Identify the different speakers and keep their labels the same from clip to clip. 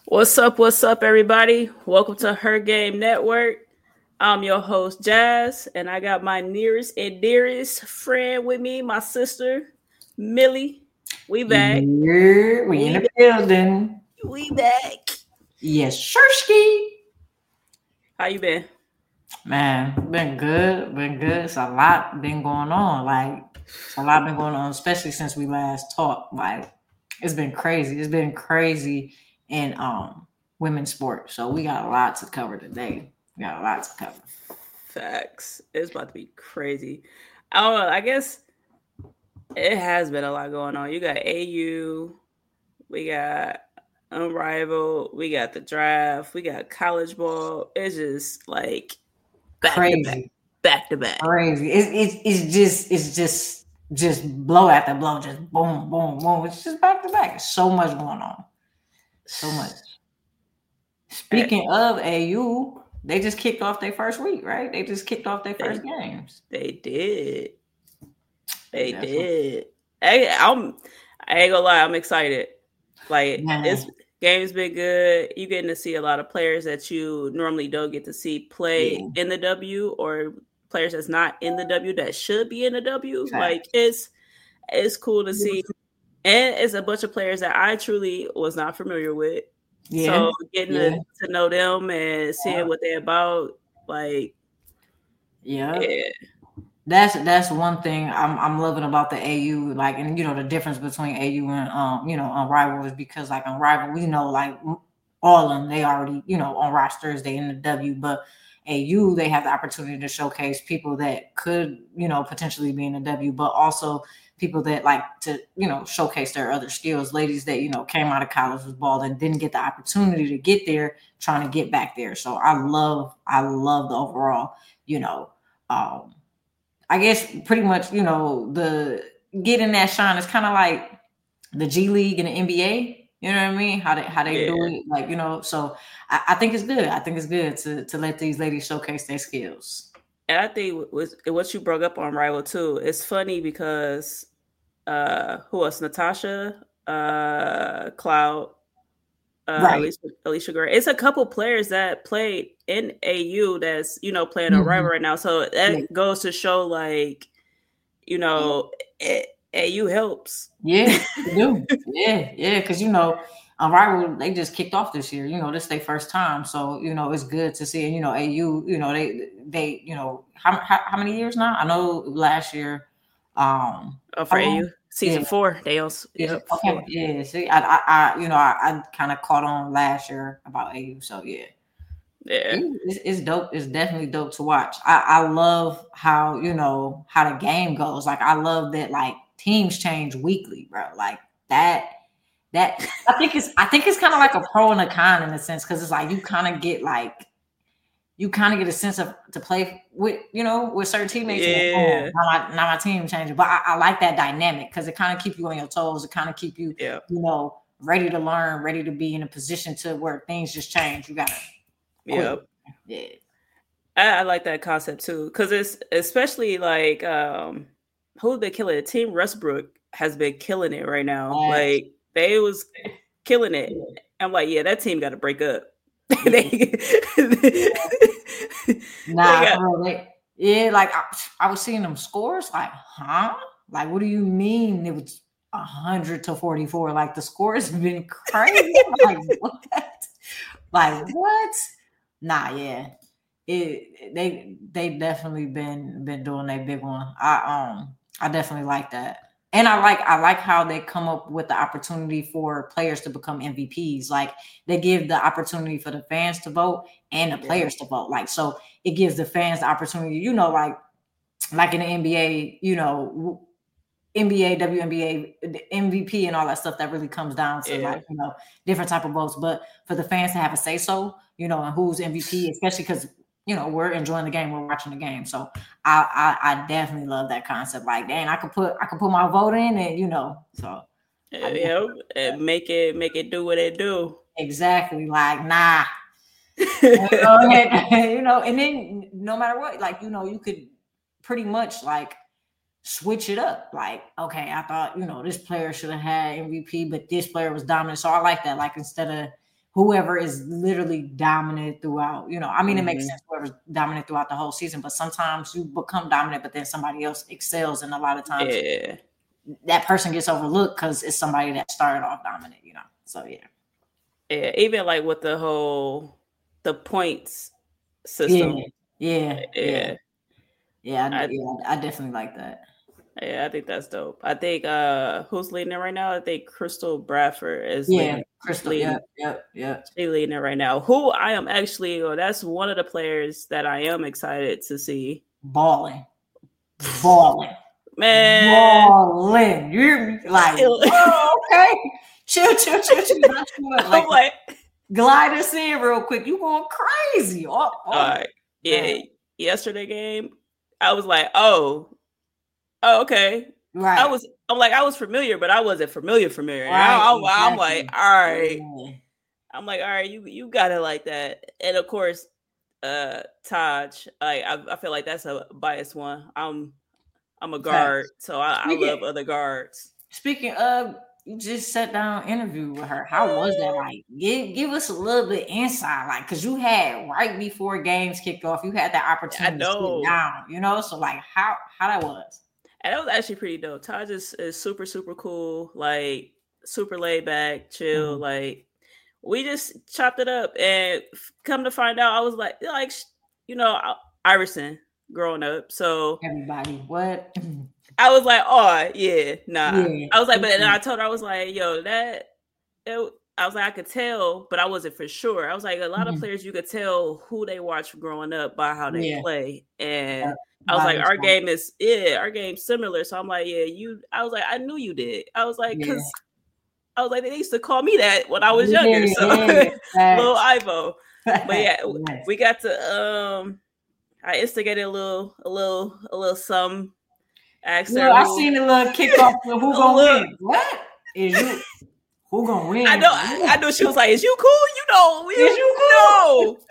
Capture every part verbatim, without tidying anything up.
Speaker 1: What's up? What's up, everybody? Welcome to Her Game Network. I'm your host, Jazz, and I got my nearest and dearest friend with me, my sister, Millie. We back.
Speaker 2: Here we in
Speaker 1: We
Speaker 2: the
Speaker 1: back.
Speaker 2: building.
Speaker 1: We back.
Speaker 2: Yes, Sherski.
Speaker 1: How you been?
Speaker 2: Man, been good, been good. It's a lot been going on. Like it's a lot been going on, especially since we last talked. Like it's been crazy. It's been crazy in um women's sports. So we got a lot to cover today. We got a lot to cover.
Speaker 1: Facts. It's about to be crazy. I don't know. I guess it has been a lot going on. You got A U, we got Unrivaled, we got the draft, we got college ball. It's just like back to back,
Speaker 2: Crazy.
Speaker 1: back to back.
Speaker 2: Crazy. It's it's it's just it's just just blow after blow, just boom, boom, boom. It's just back to back. It's so much going on. So much. Speaking of A U, they just kicked off their first week, right? They just kicked off their first
Speaker 1: They,
Speaker 2: games.
Speaker 1: they did. They
Speaker 2: That's
Speaker 1: did. I, I'm. I ain't gonna lie. I'm excited. Like
Speaker 2: Man.
Speaker 1: this game's been good. You getting to see a lot of players that you normally don't get to see play
Speaker 2: Yeah.
Speaker 1: in the W, or players that's not in the W that should be in the W.
Speaker 2: Fact.
Speaker 1: Like it's it's cool to see, and it's a bunch of players that I truly was not familiar with.
Speaker 2: Yeah.
Speaker 1: So getting
Speaker 2: Yeah.
Speaker 1: to, to know them and seeing
Speaker 2: Yeah.
Speaker 1: what they're about, like
Speaker 2: Yeah.
Speaker 1: yeah.
Speaker 2: That's that's one thing I'm I'm loving about the A U, like, and you know the difference between A U and um you know Unrivaled is because like Unrivaled, we know like all of them they already you know on rosters they in the W, but A U they have the opportunity to showcase people that could you know potentially be in the W, but also people that like to you know showcase their other skills. Ladies that you know came out of college was bald and didn't get the opportunity to get there, trying to get back there. So I love I love the overall you know. um I guess pretty much, you know, the getting that shine is kind of like the G League and the N B A. You know what I mean? How they how they
Speaker 1: Yeah.
Speaker 2: do it, like you know. So I, I think it's good. I think it's good to to let these ladies showcase their skills.
Speaker 1: And I think with what you brought up on Rival too, it's funny because uh who else? Natasha, uh Cloud, uh
Speaker 2: Right.
Speaker 1: Alicia, Alicia Gray. It's a couple players that played in A U that's, you know, playing
Speaker 2: Mhm.
Speaker 1: on Rival right now. So that
Speaker 2: Yeah.
Speaker 1: goes to show like, you know, it, A U helps.
Speaker 2: Yeah, they do. Yeah, yeah, because you know, Unrivaled they just kicked off this year. You know, this is their first time, so you know it's good to see. And you know, A U, you know, they they you know how how, how many years now? I know last year. Um,
Speaker 1: Oh, for
Speaker 2: how long?
Speaker 1: A U season
Speaker 2: Yeah.
Speaker 1: four, they also
Speaker 2: Is it
Speaker 1: yep
Speaker 2: okay?
Speaker 1: four.
Speaker 2: Yeah. See, I, I, I you know, I, I kind of caught on last year about A U, so yeah.
Speaker 1: Yeah,
Speaker 2: Yeah, it's, it's dope. It's definitely dope to watch. I, I love how you know how the game goes. Like I love that like teams change weekly, bro. Like that. That I think it's I think it's kind of like a pro and a con in a sense because it's like you kind of get like you kind of get a sense of to play with you know with certain teammates and then, oh,
Speaker 1: yeah,
Speaker 2: now my, now my team changing. But I, I like that dynamic because it kind of keep you on your toes. It kind of keep you
Speaker 1: yeah.
Speaker 2: you know ready to learn, ready to be in a position to where things just change. You gotta quit.
Speaker 1: Yep.
Speaker 2: Yeah.
Speaker 1: I, I like that concept too, because it's especially like um who they killing. Team Westbrook has been killing it right now.
Speaker 2: Facts.
Speaker 1: Like they was killing it. I'm like, yeah, that team got to break up.
Speaker 2: Yeah.
Speaker 1: they,
Speaker 2: Nah,
Speaker 1: they got,
Speaker 2: for real, they, yeah, like I, I was seeing them scores, like, huh? Like, what do you mean it was a hundred to forty-four? Like the scores have been crazy. Like what? Like what? Nah, yeah. It they they definitely been been doing a big one. I um I definitely like that. And I like I like how they come up with the opportunity for players to become M V Ps. Like they give the opportunity for the fans to vote and the
Speaker 1: yeah,
Speaker 2: players to vote. Like so it gives the fans the opportunity, you know, like like in the N B A, you know, N B A, W N B A, the M V P and all that stuff that really comes down to
Speaker 1: yeah,
Speaker 2: like, you know, different type of votes. But for the fans to have a say so, you know, and who's M V P, especially because you know, we're enjoying the game, we're watching the game. So I, I I definitely love that concept. Like, dang, I could put I could put my vote in and you know, so I
Speaker 1: yeah.
Speaker 2: definitely
Speaker 1: And make it make it do what it do.
Speaker 2: exactly like nah. you know, and then no matter what, like, you know, you could pretty much like switch it up. Like, okay, I thought, you know, this player should have had M V P, but this player was dominant. So I like that. Like instead of whoever is literally dominant throughout, you know, I mean, mm-hmm. it makes sense whoever's dominant throughout the whole season, but sometimes you become dominant, but then somebody else excels. And a lot of times
Speaker 1: yeah.
Speaker 2: that person gets overlooked because it's somebody that started off dominant, you know? So, yeah.
Speaker 1: Yeah, even like with the whole, the points system.
Speaker 2: Yeah, yeah, yeah.
Speaker 1: Yeah,
Speaker 2: yeah, I, I, yeah, I definitely like that.
Speaker 1: Yeah, I think that's dope. I think uh who's leading it right now? I think Crystal Bradford is
Speaker 2: yeah,
Speaker 1: leading.
Speaker 2: Crystal, leading. Yep, yep, yep.
Speaker 1: She's leading it right now. Who I am actually, oh, that's one of the players that I am excited to see.
Speaker 2: Balling. Balling.
Speaker 1: Man.
Speaker 2: Balling. You're like, oh, okay. Chill, chill, chill, chill. Like,
Speaker 1: I'm like,
Speaker 2: glide us in real quick. You going crazy. Oh, oh.
Speaker 1: All right. Yeah. Man. Yesterday game, I was like, oh, oh, okay.
Speaker 2: Right.
Speaker 1: I was, I'm like, I was familiar, but I wasn't familiar, familiar. Right, I, I, exactly. I'm like, all right. Yeah. I'm like, all right, you you got it like that. And of course, uh, Taj, like, I, I feel like that's a biased one. I'm I'm a guard, okay. so I, I love other guards.
Speaker 2: Speaking of, you just sat down interview with her. How was that like? Give give us a little bit insight, like, because you had right before games kicked off, you had that opportunity to sit down, you know. So like, how how that was?
Speaker 1: And that was actually pretty dope. Taj is, is super super cool, like super laid back, chill. Mm-hmm. Like we just chopped it up, and come to find out, I was like, like you know, Iverson growing up. So
Speaker 2: everybody, what?
Speaker 1: I was like, oh yeah, nah. Yeah. I was like, but then I told her, I was like, yo, that. It, I was like, I could tell, but I wasn't for sure. I was like, a lot mm-hmm. of players, you could tell who they watch growing up by how they yeah. play, and. Uh, I was like, our fun. game is, yeah, our game's similar. So I'm like, yeah, you, I was like, I knew you did. I was like, because yeah. I was like, they used to call me that when I was
Speaker 2: yeah,
Speaker 1: younger. So,
Speaker 2: yeah,
Speaker 1: little Ivo. But yeah, nice. we got to, um, I instigated a little, a little, a little some.
Speaker 2: Well, I seen a little kickoff for who gonna little, win. What? Is you, who gonna win?
Speaker 1: I know, I, I know she was like, is you cool? You know, we,
Speaker 2: is you cool?
Speaker 1: No.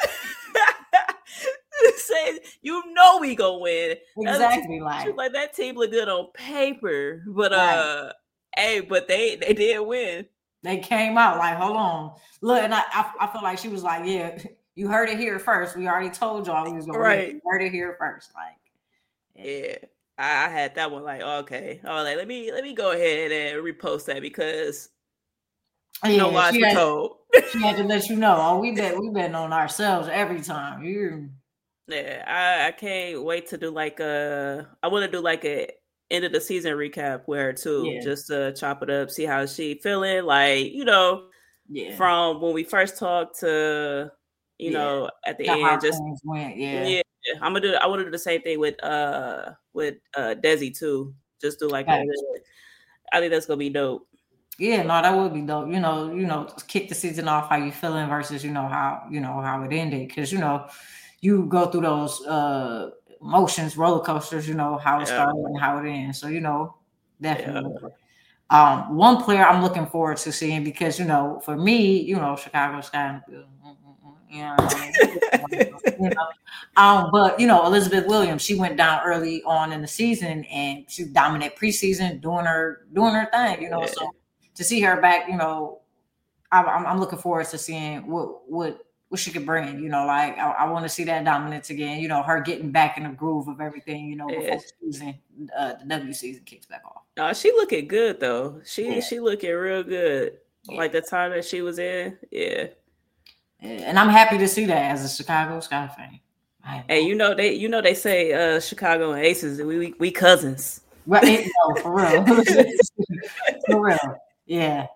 Speaker 1: Say you know we gonna win.
Speaker 2: Exactly, like
Speaker 1: like that team look good on paper, but right. uh, hey, but they they did win.
Speaker 2: They came out like, hold on, look, and I I, I feel like she was like, yeah, you heard it here first. We already told y'all we was gonna
Speaker 1: right.
Speaker 2: win. You heard it here first, like
Speaker 1: yeah. yeah. I, I had that one like okay, I was like, let me let me go ahead and repost that because
Speaker 2: yeah,
Speaker 1: no lies were told.
Speaker 2: She had to let you know. Oh, we bet we betting on ourselves every time. You.
Speaker 1: Yeah, I, I can't wait to do like a. I want to do like a end of the season recap with her too, yeah. just to chop it up, see how she feeling. Like you know,
Speaker 2: yeah,
Speaker 1: from when we first talked to, you yeah. know, at the, the end, just
Speaker 2: went, yeah,
Speaker 1: yeah. I'm gonna do. I want to do the same thing with uh with uh Desi too. Just do like, right. a, I think that's gonna be dope.
Speaker 2: Yeah, no, that would be dope. You know, you know, kick the season off how you feeling versus you know how you know how it ended because you know. You go through those uh, emotions, roller coasters, you know, how it yeah. started and how it ends. So, you know, definitely. Yeah. Um, one player I'm looking forward to seeing because, you know, for me, you know, Chicago Sky, you know, you know, um, but, you know, Elizabeth Williams, she went down early on in the season and she dominated preseason doing her, doing her thing, you know, yeah. so to see her back, you know, I'm, I'm looking forward to seeing what, what, what she could bring, you know, like I, I want to see that dominance again, you know, her getting back in the groove of everything, you know, before
Speaker 1: yes.
Speaker 2: the season, uh, the W season kicks back off.
Speaker 1: No, she looking good though. She yeah. she looking real good.
Speaker 2: Yeah.
Speaker 1: Like the time that she was in, yeah.
Speaker 2: yeah. And I'm happy to see that as a Chicago Sky fan.
Speaker 1: Hey, you know they you know they say uh, Chicago and Aces, we we, we cousins.
Speaker 2: Right? No, for real, for real, yeah.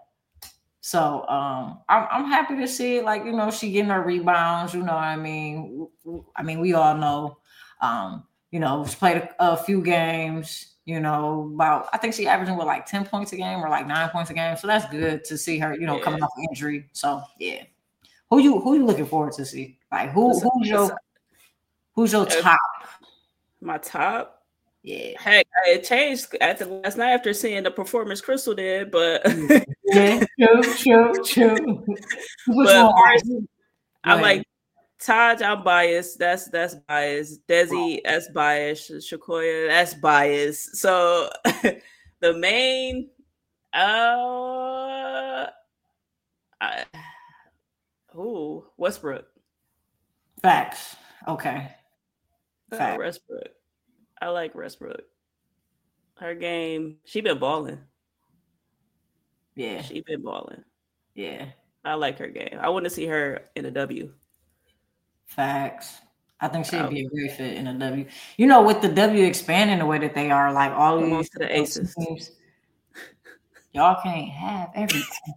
Speaker 2: So um, I'm I'm happy to see it. Like you know, she getting her rebounds. You know what I mean? I mean, we all know. Um, you know, she played a, a few games. You know, about I think she averaging with like ten points a game or like nine points a game. So that's good to see her. You know, yeah. coming off injury. So yeah, who you who you looking forward to see? Like who who's your who's your top?
Speaker 1: My top.
Speaker 2: Yeah.
Speaker 1: Heck, it changed after last night after seeing the performance Crystal did, but
Speaker 2: yeah, true, true, true.
Speaker 1: But first, I'm like Taj, I'm biased. That's that's biased. Desi, wow. that's biased. Shakoya, that's biased. So the main uh I, Ooh, Westbrook.
Speaker 2: Facts. Okay.
Speaker 1: Uh,
Speaker 2: Facts.
Speaker 1: Westbrook. I like Westbrook. Her game, she been balling.
Speaker 2: Yeah.
Speaker 1: She been balling.
Speaker 2: Yeah.
Speaker 1: I like her game. I want to see her in a W.
Speaker 2: Facts. I think she'd
Speaker 1: Oh,
Speaker 2: be a great fit in a W. You know, with the W expanding the way that they are, like all
Speaker 1: come on
Speaker 2: these
Speaker 1: to the
Speaker 2: you know,
Speaker 1: Aces.
Speaker 2: teams, y'all can't have everything.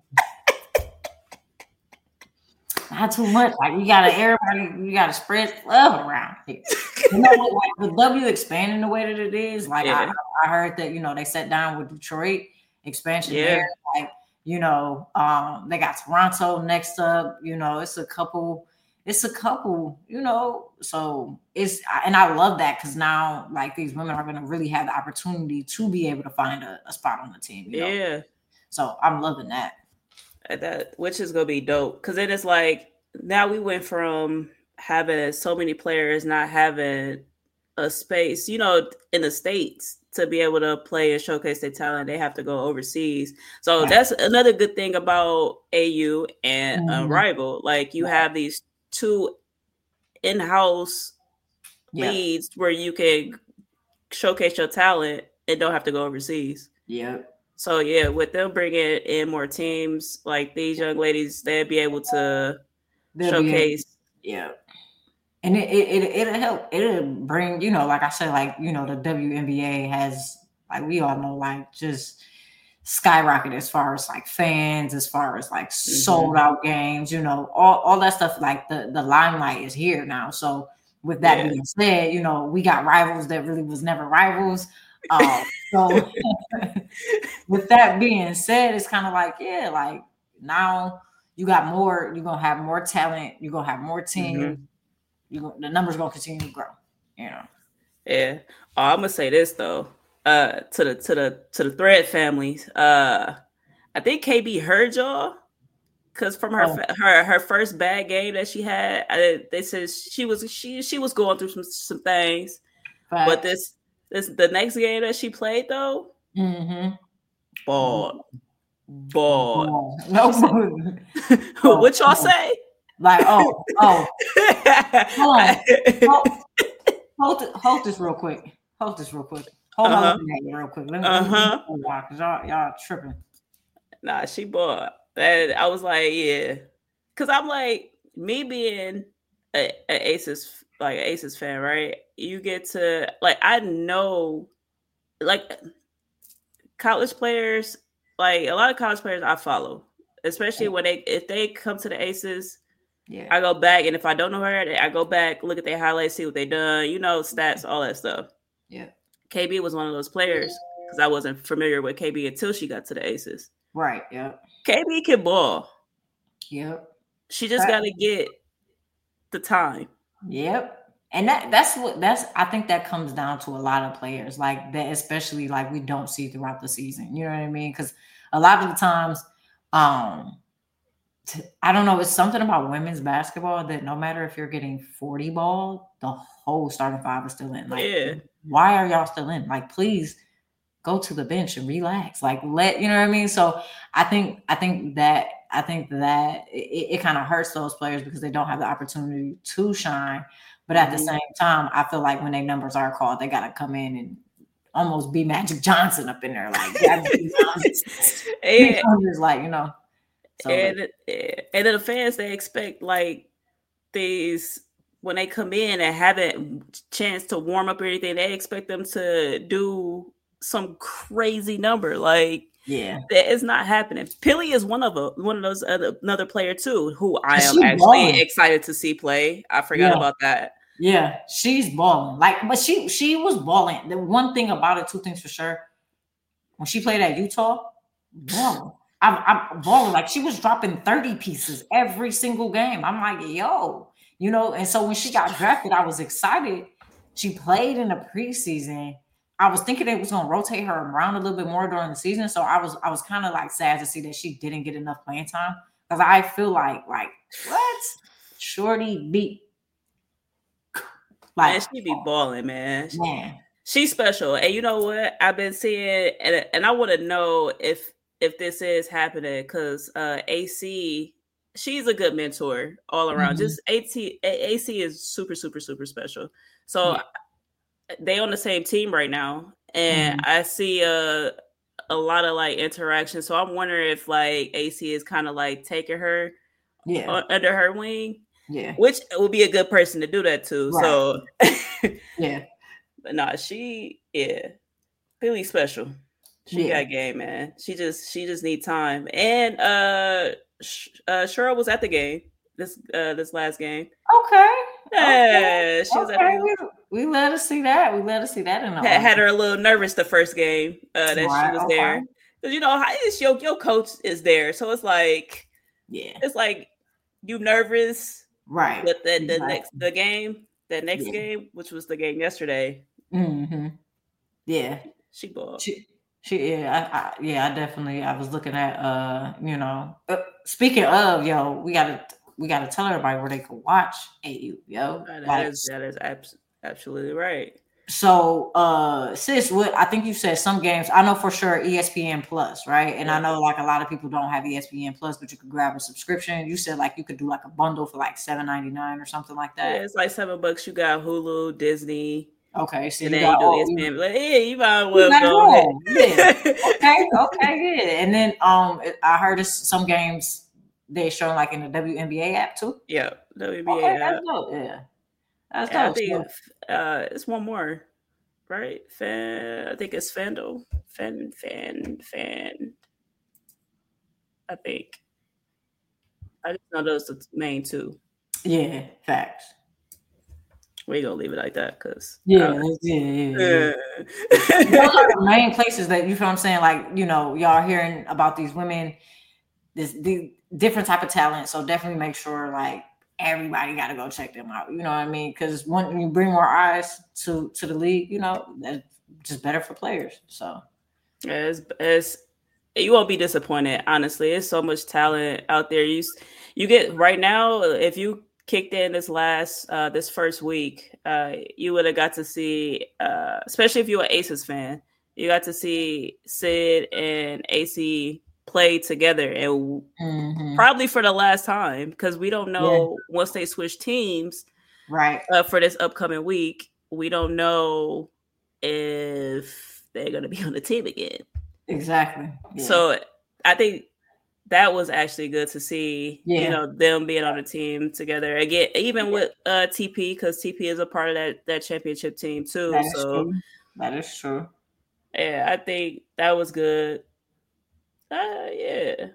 Speaker 2: Not too much. Like you gotta everybody, you gotta spread love around here. You know what? Like the W expanding the way that it is. Like I,
Speaker 1: Yeah,
Speaker 2: I heard that you know they sat down with Detroit expansion
Speaker 1: yeah,
Speaker 2: there. Like you know, um, they got Toronto next up. You know, it's a couple. It's a couple. You know, so it's and I love that because now like these women are going to really have the opportunity to be able to find a, a spot on the team. You know,
Speaker 1: yeah.
Speaker 2: so I'm loving that.
Speaker 1: That which is gonna be dope because it is like now we went from having so many players not having a space, you know, in the states to be able to play and showcase their talent. They have to go overseas. So
Speaker 2: Right.
Speaker 1: that's another good thing about A U and
Speaker 2: Mm-hmm.
Speaker 1: Unrival. Like you
Speaker 2: Right.
Speaker 1: have these two in-house
Speaker 2: Yep.
Speaker 1: leads where you can showcase your talent and don't have to go overseas.
Speaker 2: Yep.
Speaker 1: So yeah, with them bringing in more teams, like these young ladies, they'd be able to
Speaker 2: They'll be able,
Speaker 1: showcase.
Speaker 2: yeah. And it, it, it, it'll help. It'll bring, you know, like I said, like, you know, the W N B A has, like, we all know, like, just skyrocket as far as like fans, as far as like sold out games, you know, all, all that stuff. Like the, the limelight is here now. So with that
Speaker 1: Yeah.
Speaker 2: being said, you know, we got rivals that really was never rivals. Um, so with that being said, it's kind of like, yeah, like now you got more, you're gonna have more talent, you're gonna have more teams,
Speaker 1: Mhm.
Speaker 2: you the numbers gonna continue to grow, you know.
Speaker 1: Yeah. Oh, I'm gonna say this though. Uh, to the to the to the Thread families. Uh, I think K B heard y'all because from her
Speaker 2: Oh,
Speaker 1: her her first bad game that she had, I, they said she was she she was going through some some things. But
Speaker 2: facts.
Speaker 1: this this the next game that she played though,
Speaker 2: Mm-hmm.
Speaker 1: ball ball.
Speaker 2: No,
Speaker 1: She said,
Speaker 2: no,
Speaker 1: "What y'all
Speaker 2: no.
Speaker 1: say?"
Speaker 2: Like, oh, oh, hold on. Hold, hold, th- hold this real quick. Hold this real quick. Hold my
Speaker 1: Uh-huh.
Speaker 2: looking at you real quick. Let me, let me, let me
Speaker 1: Uh-huh.
Speaker 2: hold y'all, because y'all, y'all tripping.
Speaker 1: Nah, she bought. And I was like, yeah. Cause I'm like, me being a, a Aces like an Aces fan, right? You get to like I know like college players, like a lot of college players I follow. Especially when they if they come to the Aces,
Speaker 2: Yeah.
Speaker 1: I go back and if I don't know her, I go back, look at their highlights, see what they done, you know, stats, all that stuff.
Speaker 2: Yeah.
Speaker 1: K B was one of those players because I wasn't familiar with K B until she got to the Aces.
Speaker 2: Right. Yeah.
Speaker 1: K B can ball.
Speaker 2: Yep.
Speaker 1: She just got to get the time.
Speaker 2: Yep. And that that's what that's I think that comes down to a lot of players like that, especially like we don't see throughout the season. You know what I mean? Because a lot of the times, um, t- I don't know, it's something about women's basketball that no matter if you're getting forty ball, the whole starting five is still in. Like,
Speaker 1: Yeah.
Speaker 2: why are y'all still in? Like, please go to the bench and relax. Like, let you know what I mean? So I think I think that I think that it, it kind of hurts those players because they don't have the opportunity to shine. But at the
Speaker 1: Mhm.
Speaker 2: same time, I feel like when their numbers are called, they gotta come in and almost be Magic Johnson up in there, like
Speaker 1: and,
Speaker 2: like you know. So
Speaker 1: and and then the fans they expect like these when they come in and haven't chance to warm up or anything, they expect them to do some crazy number. Like
Speaker 2: yeah,
Speaker 1: that is not happening. Pilly is one of a one of those other another player too, who I am
Speaker 2: she's
Speaker 1: actually
Speaker 2: balling.
Speaker 1: excited to see play. I forgot
Speaker 2: Yeah.
Speaker 1: about that.
Speaker 2: Yeah, she's balling. Like, but she she was balling. The one thing about it, two things for sure. When she played at Utah, balling. I'm, I'm balling. Like she was dropping thirty pieces every single game. I'm like, yo, you know. And so when she got drafted, I was excited. She played in the preseason. I was thinking they was gonna rotate her around a little bit more during the season. So I was I was kind of like sad to see that she didn't get enough playing time because I feel like like what Shorty beat.
Speaker 1: Man,
Speaker 2: Like,
Speaker 1: she be balling, man.
Speaker 2: man,
Speaker 1: She's special, and you know what? I've been seeing, and and I want to know if if this is happening because uh, A C she's a good mentor all around.
Speaker 2: Mm-hmm.
Speaker 1: Just AT, A C is super, super, super special. So yeah. They on the same team right now, and mm-hmm. I see a a lot of like interaction. So I'm wondering if like A C is kind of like taking her,
Speaker 2: yeah,
Speaker 1: under her wing,
Speaker 2: yeah,
Speaker 1: which would be a good person to do that too. Right. So
Speaker 2: yeah,
Speaker 1: but nah, she yeah, really special. She yeah. got game, man. She just she just need time. And uh, uh Cheryl was at the game this uh this last game.
Speaker 2: Okay.
Speaker 1: Yeah, okay. She was
Speaker 2: okay.
Speaker 1: at the
Speaker 2: we, we let her see that. We let her see that in the
Speaker 1: had, had her a little nervous the first game uh that right, she was okay. there. Because you know, it's your your coach is there. So it's like
Speaker 2: yeah,
Speaker 1: it's like you nervous.
Speaker 2: Right.
Speaker 1: But the, the right. next the game, that next yeah. game, which was the game yesterday.
Speaker 2: Mm-hmm. Yeah.
Speaker 1: She bought.
Speaker 2: She, she yeah, I, I, yeah, I definitely I was looking at uh, you know, uh, speaking of, yo, we gotta we gotta tell everybody where they can watch A U, yo.
Speaker 1: That like, is that is abs- absolutely right.
Speaker 2: So uh sis, what I think you said some games, I know for sure E S P N Plus, right? And yeah. I know like a lot of people don't have E S P N Plus, but you could grab a subscription. You said like you could do like a bundle for like seven ninety-nine or something like that.
Speaker 1: Yeah, it's like seven bucks. You got Hulu, Disney.
Speaker 2: Okay, so
Speaker 1: and
Speaker 2: you
Speaker 1: then
Speaker 2: got
Speaker 1: you do E S P N. Like, yeah, you might well go ahead.
Speaker 2: Yeah. okay, okay, yeah. And then um I heard it's, some games they showing like in the W N B A app too.
Speaker 1: Yeah, W N B A
Speaker 2: okay,
Speaker 1: app.
Speaker 2: That's dope. Yeah. That's
Speaker 1: yeah,
Speaker 2: dope.
Speaker 1: I think uh it's one more. Right, fan. I think it's Fandle, fan, fan, fan. I think. I just know those are the main two.
Speaker 2: Yeah, facts.
Speaker 1: We gonna leave it like that, cause
Speaker 2: yeah, uh, yeah, yeah, yeah. Those are the main places that you feel. What I'm saying, like you know, y'all hearing about these women, this the different type of talent. So definitely make sure like. Everybody got to go check them out. You know what I mean? Because when you bring more eyes to to the league, you know, that's just better for players. So,
Speaker 1: yeah, it's, it's you won't be disappointed. Honestly, it's so much talent out there. You you get right now. If you kicked in this last uh, this first week, uh, you would have got to see, uh, especially if you're an Aces fan, you got to see Sid and A C play together and
Speaker 2: mm-hmm.
Speaker 1: probably for the last time because we don't know yeah. once they switch teams
Speaker 2: right
Speaker 1: uh, for this upcoming week we don't know if they're going to be on the team again
Speaker 2: exactly
Speaker 1: yeah. So I think that was actually good to see
Speaker 2: yeah.
Speaker 1: you know them being on the team together again even yeah. with uh T P because T P is a part of that that championship team too
Speaker 2: that
Speaker 1: so
Speaker 2: true. That is true
Speaker 1: yeah I think that was good. Uh, yeah.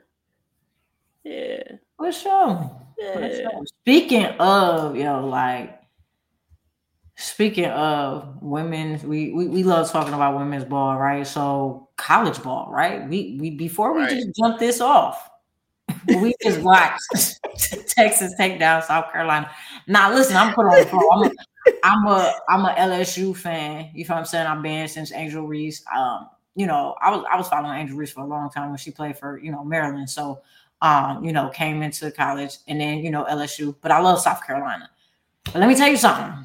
Speaker 1: Yeah.
Speaker 2: For sure.
Speaker 1: Yeah.
Speaker 2: For sure. Speaking of, yo, like, speaking of women's, we, we we love talking about women's ball, right? So college ball, right? We we before we right. just jump this off, we just watched Texas take down South Carolina. Now, listen, I'm put on the floor. I'm a, I'm a I'm a L S U fan. You know what I'm saying? I've been since Angel Reese. Um. You know, I was I was following Angel Reese for a long time when she played for, you know, Maryland. So, um, you know, came into college and then, you know, L S U. But I love South Carolina. But let me tell you something.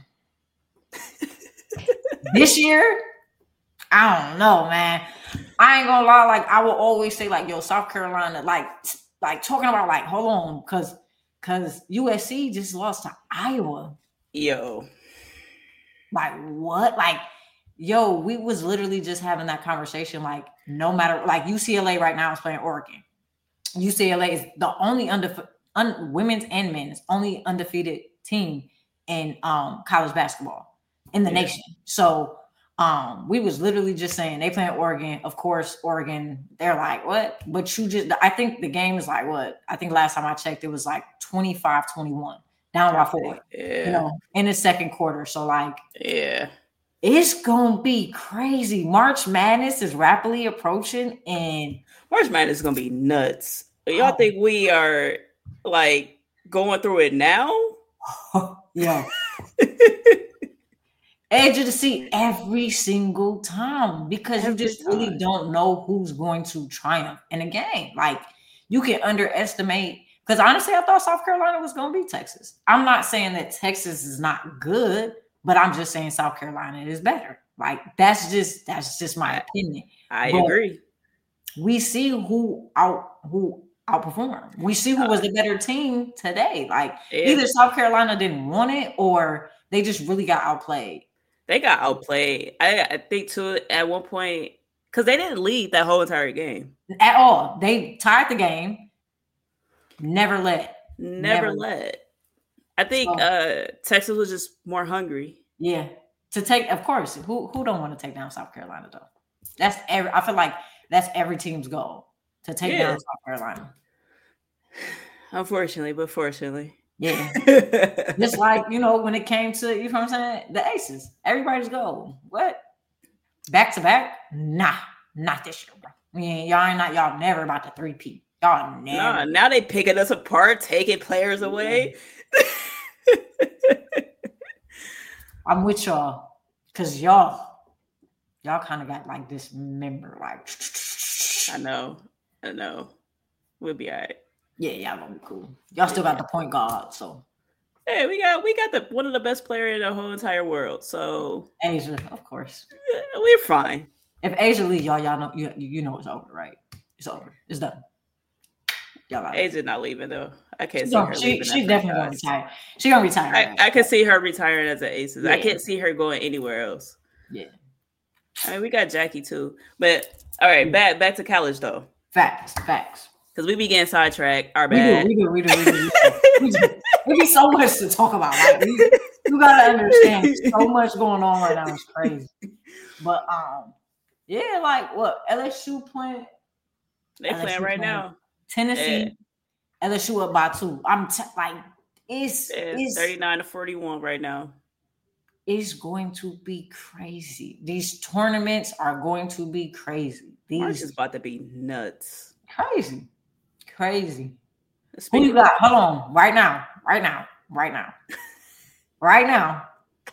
Speaker 2: This year, I don't know, man. I ain't gonna lie. Like, I will always say, like, yo, South Carolina, like, like talking about, like, hold on, because because U S C just lost to Iowa.
Speaker 1: Yo.
Speaker 2: Like, what? Like, yo, we was literally just having that conversation. Like, no matter, like U C L A right now is playing Oregon. U C L A is the only undefe- un- women's and men's only undefeated team in um, college basketball in the yeah. nation. So um, we was literally just saying they playing Oregon. Of course, Oregon, they're like, what? But you just, I think the game is like, what? I think last time I checked, it was like twenty-five twenty-one, down by four,
Speaker 1: yeah.
Speaker 2: you know, in the second quarter. So like,
Speaker 1: yeah.
Speaker 2: It's gonna be crazy. March Madness is rapidly approaching, and
Speaker 1: March Madness is gonna be nuts. Y'all oh. think we are like going through it now?
Speaker 2: Yeah. Edge of the seat every single time because every you just time. really don't know who's going to triumph in a game. Like you can underestimate. Because honestly, I thought South Carolina was gonna beat Texas. I'm not saying that Texas is not good. But I'm just saying South Carolina is better. Like that's just that's just my opinion.
Speaker 1: I
Speaker 2: but
Speaker 1: agree.
Speaker 2: We see who out who outperform. We see who was the better team today. Like
Speaker 1: Yeah.
Speaker 2: either South Carolina didn't want it or they just really got outplayed.
Speaker 1: They got outplayed. I, I think too at one point because they didn't lead that whole entire game
Speaker 2: at all. They tied the game, never led,
Speaker 1: never,
Speaker 2: never
Speaker 1: led. I think
Speaker 2: So-
Speaker 1: uh, Texas was just more hungry.
Speaker 2: Yeah, to take, of course. Who who don't want to take down South Carolina though? That's every. I feel like that's every team's goal to take
Speaker 1: Yeah.
Speaker 2: down South Carolina.
Speaker 1: Unfortunately, but fortunately.
Speaker 2: Yeah, just like you know when it came to you know what I'm saying, the Aces, everybody's goal. What back to back? Nah, not this year, bro. Yeah, y'all ain't not y'all never about to three-peat. Y'all never.
Speaker 1: Nah, now they picking us apart, taking players away.
Speaker 2: I'm with y'all because y'all, y'all kind of got like this member, like.
Speaker 1: I know, I know. We'll be all right.
Speaker 2: Yeah, y'all gonna be cool. Y'all still got the point guard, so.
Speaker 1: Hey, we got we got the one of the best players in the whole entire world. So
Speaker 2: Asia, of course.
Speaker 1: yeah, we're fine.
Speaker 2: If Asia leave, y'all, y'all know you, you know it's over, right? It's over. It's done. Y'all out.
Speaker 1: Asia's not leaving though. I can't
Speaker 2: She,
Speaker 1: see
Speaker 2: gonna,
Speaker 1: her
Speaker 2: she,
Speaker 1: leaving.
Speaker 2: she
Speaker 1: that
Speaker 2: definitely gonna
Speaker 1: franchise.
Speaker 2: retire. She gonna retire.
Speaker 1: I,
Speaker 2: right?
Speaker 1: I can see her retiring as an Aces. I
Speaker 2: Yeah.
Speaker 1: can't see her going anywhere else.
Speaker 2: Yeah.
Speaker 1: I mean, we got Jackie too. But all right, back back to college though.
Speaker 2: Facts, facts.
Speaker 1: Because we be getting sidetracked. Our
Speaker 2: We
Speaker 1: bad.
Speaker 2: do, we do, we do, we do. We do. There be so much to talk about. Like, we, you gotta understand, so much going on right now. It's crazy. But um, yeah, like what L S U playing?
Speaker 1: They
Speaker 2: L S U
Speaker 1: playing right
Speaker 2: playing.
Speaker 1: now.
Speaker 2: Tennessee,
Speaker 1: Yeah.
Speaker 2: L S U up by two. I'm t- like, it's
Speaker 1: Yeah,
Speaker 2: it's
Speaker 1: thirty-nine to forty-one right now.
Speaker 2: it's going to be crazy. These tournaments are going to be crazy.
Speaker 1: March
Speaker 2: These
Speaker 1: is about to be nuts.
Speaker 2: crazy, crazy. Who
Speaker 1: Speaking
Speaker 2: you got? Hold on, right now, right now, right now, right now,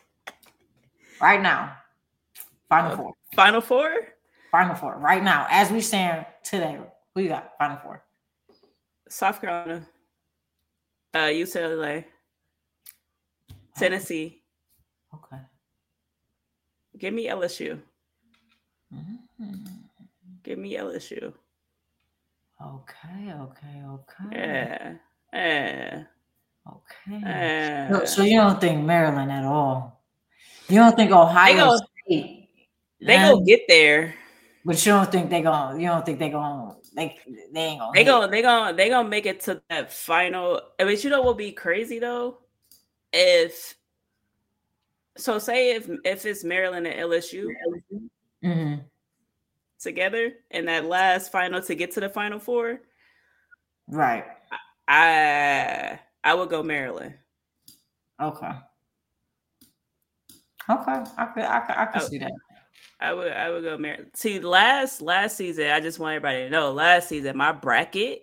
Speaker 2: right now. Final
Speaker 1: Uh,
Speaker 2: four,
Speaker 1: Final Four?
Speaker 2: Final four, right now, as we stand today. Who you got? Final four.
Speaker 1: South Carolina. Uh, U C L A. Tennessee.
Speaker 2: Okay.
Speaker 1: Give me L S U.
Speaker 2: Mhm.
Speaker 1: Give me L S U.
Speaker 2: Okay. Okay. Okay.
Speaker 1: Yeah. Yeah.
Speaker 2: Okay.
Speaker 1: Yeah.
Speaker 2: So, so you don't think Maryland at all? You don't think Ohio
Speaker 1: They go-
Speaker 2: State?
Speaker 1: They
Speaker 2: Nah,
Speaker 1: gonna get there.
Speaker 2: but you don't think they gonna? You don't think they gonna? They they ain't gonna.
Speaker 1: They
Speaker 2: hit.
Speaker 1: gonna they gonna they gonna make it to that final. I mean, you know what would be crazy though? If so say if if it's Maryland and L S U
Speaker 2: Mhm.
Speaker 1: together in that last final to get to the final four,
Speaker 2: Right.
Speaker 1: I I would go Maryland.
Speaker 2: Okay. Okay. I could. I could. I could
Speaker 1: Oh.
Speaker 2: see that.
Speaker 1: I would I would go Maryland. See, last last season, I just want everybody to know. Last season, my bracket,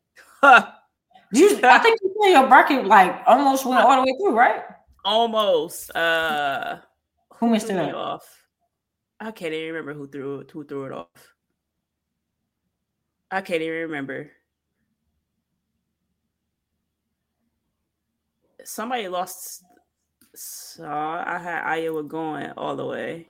Speaker 2: You. I think you play your bracket like almost went all the way through, right?
Speaker 1: almost uh
Speaker 2: Who missed
Speaker 1: threw
Speaker 2: it
Speaker 1: me
Speaker 2: up?
Speaker 1: off. I can't even remember who threw it, who threw it off. I can't even remember. Somebody lost. So I had Iowa going all the way,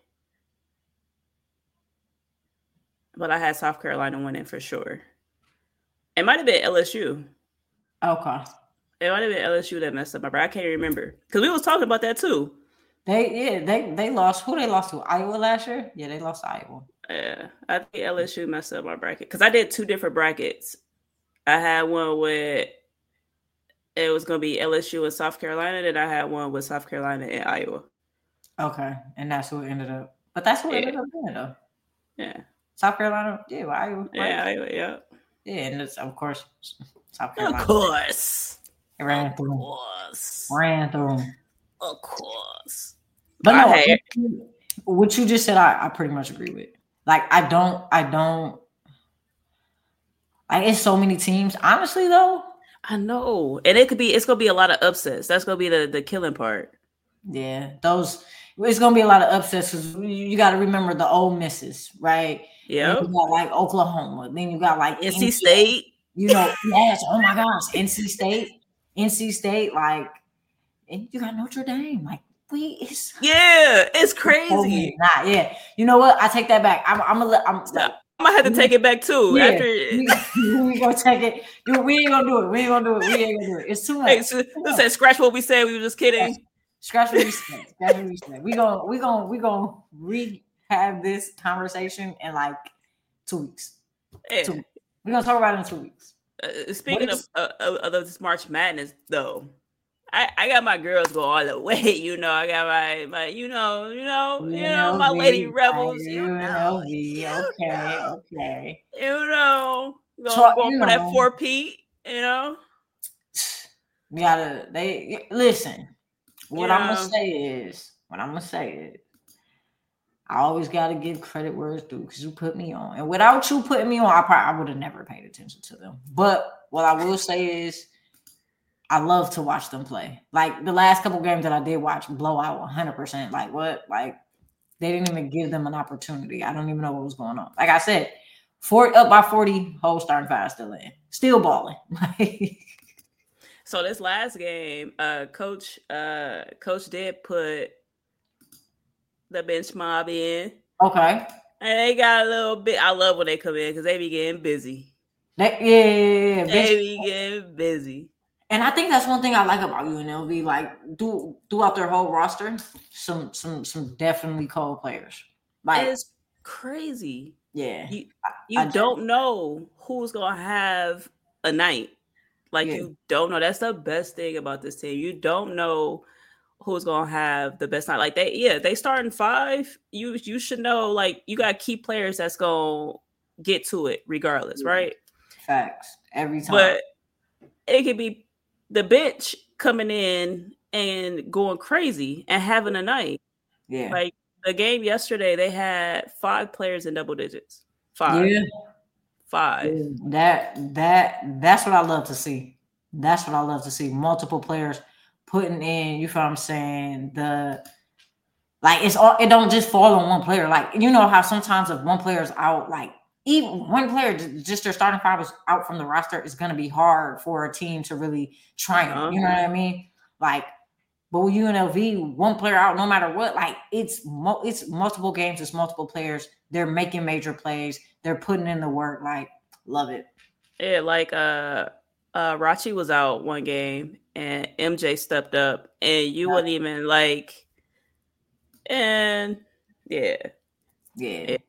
Speaker 1: but I had South Carolina winning for sure. It might have been L S U.
Speaker 2: Okay.
Speaker 1: It might have been L S U that messed up my bracket. I can't remember because we was talking about that too.
Speaker 2: They yeah they they lost. Who they lost to? Iowa last year? Yeah, they lost to Iowa.
Speaker 1: Yeah, I think L S U messed up my bracket because I did two different brackets. I had one with it was going to be L S U and South Carolina, then I had one with South Carolina and Iowa.
Speaker 2: Okay, and that's who it ended up. But that's who it
Speaker 1: Yeah.
Speaker 2: ended up being though.
Speaker 1: Yeah,
Speaker 2: South Carolina, yeah, well, Iowa, right?
Speaker 1: yeah, Iowa, yeah.
Speaker 2: yeah, and it's of course South
Speaker 1: Of
Speaker 2: Carolina.
Speaker 1: course,
Speaker 2: It ran
Speaker 1: of
Speaker 2: through, 'em.
Speaker 1: course,
Speaker 2: ran through. 'em.
Speaker 1: of course.
Speaker 2: But
Speaker 1: I
Speaker 2: no,
Speaker 1: had-
Speaker 2: what you, what you just said, I, I pretty much agree with. Like, I don't, I don't. Like, it's so many teams. Honestly, though,
Speaker 1: I know, and it could be. It's gonna be a lot of upsets. That's gonna be the the killing part.
Speaker 2: yeah, those. It's gonna be a lot of upsets because you, you got to remember the old misses, right?
Speaker 1: Yeah,
Speaker 2: Then you got like Oklahoma. Then you got like
Speaker 1: N C
Speaker 2: Indiana.
Speaker 1: State.
Speaker 2: You know, yes. Oh my gosh, N C State, N C State, like, and you got Notre Dame. Like, we it's
Speaker 1: Yeah, it's
Speaker 2: so
Speaker 1: crazy.
Speaker 2: many. Nah, yeah. You know what? I take that back. I'm, I'm gonna let. I'm
Speaker 1: Stop. gonna have to take it back too.
Speaker 2: Yeah,
Speaker 1: after
Speaker 2: we, we gonna take it. We ain't gonna do it. We ain't gonna do it. We ain't gonna do it. It's too much.
Speaker 1: Hey, so, listen, scratch what we said. We were just kidding.
Speaker 2: Scratch, scratch what we said. Scratch what we said. We gonna we gonna we gonna re-have this conversation in like two weeks.
Speaker 1: Yeah.
Speaker 2: Two. We're gonna talk about it in two weeks.
Speaker 1: Uh, speaking of, uh, of this March Madness, though, I, I got my girls go all the way. You know, I got my, my you know, you know, you know, my Lady Rebels. You know,
Speaker 2: okay, okay.
Speaker 1: You know, going
Speaker 2: so,
Speaker 1: go
Speaker 2: you
Speaker 1: for
Speaker 2: know,
Speaker 1: that four P. You know,
Speaker 2: we gotta. They listen. What
Speaker 1: yeah.
Speaker 2: I'm gonna say is, what I'm gonna say is, I always gotta give credit where it's due because you put me on, and without you putting me on, I probably I would have never paid attention to them. But what I will say is, I love to watch them play. Like the last couple games that I did watch, blowout one hundred percent. Like what? Like they didn't even give them an opportunity. I don't even know what was going on. Like I said, four up by forty, whole starting five still in, still balling.
Speaker 1: So this last game, uh, coach, uh, coach did put the bench mob in.
Speaker 2: Okay.
Speaker 1: And they got a little bit. I love when they come in because they be getting busy.
Speaker 2: They, yeah, yeah, yeah.
Speaker 1: They be getting busy.
Speaker 2: And I think that's one thing I like about U N L V. Like, do throughout their whole roster, some some some definitely cold players. Like
Speaker 1: it's crazy.
Speaker 2: Yeah.
Speaker 1: You you I, I don't know who's gonna have a night. Like yeah. you don't know. That's the best thing about this team. You don't know who's gonna have the best night. Like they, yeah, they starting five. You you should know. Like you got key players that's gonna get to it regardless, yeah. right?
Speaker 2: Facts every time.
Speaker 1: But it could be the bench coming in and going crazy and having a night.
Speaker 2: Yeah.
Speaker 1: Like the game yesterday, they had five players in double digits. Five.
Speaker 2: Yeah.
Speaker 1: Five.
Speaker 2: Yeah, that that that's what I love to see. That's what I love to see. Multiple players putting in, you feel what I'm saying? The like it's all it don't just fall on one player. Like you know how sometimes if one player's out, like even one player just their starting five is out from the roster, it's gonna be hard for a team to really triumph. Uh-huh. You know what I mean? Like, but with U N L V, one player out, no matter what, like it's mo- it's multiple games, it's multiple players. They're making major plays. They're putting in the work. Like, love it.
Speaker 1: Yeah, like uh, uh, Rachi was out one game, and M J stepped up, and you yeah. wouldn't even like, and yeah,
Speaker 2: yeah, yeah.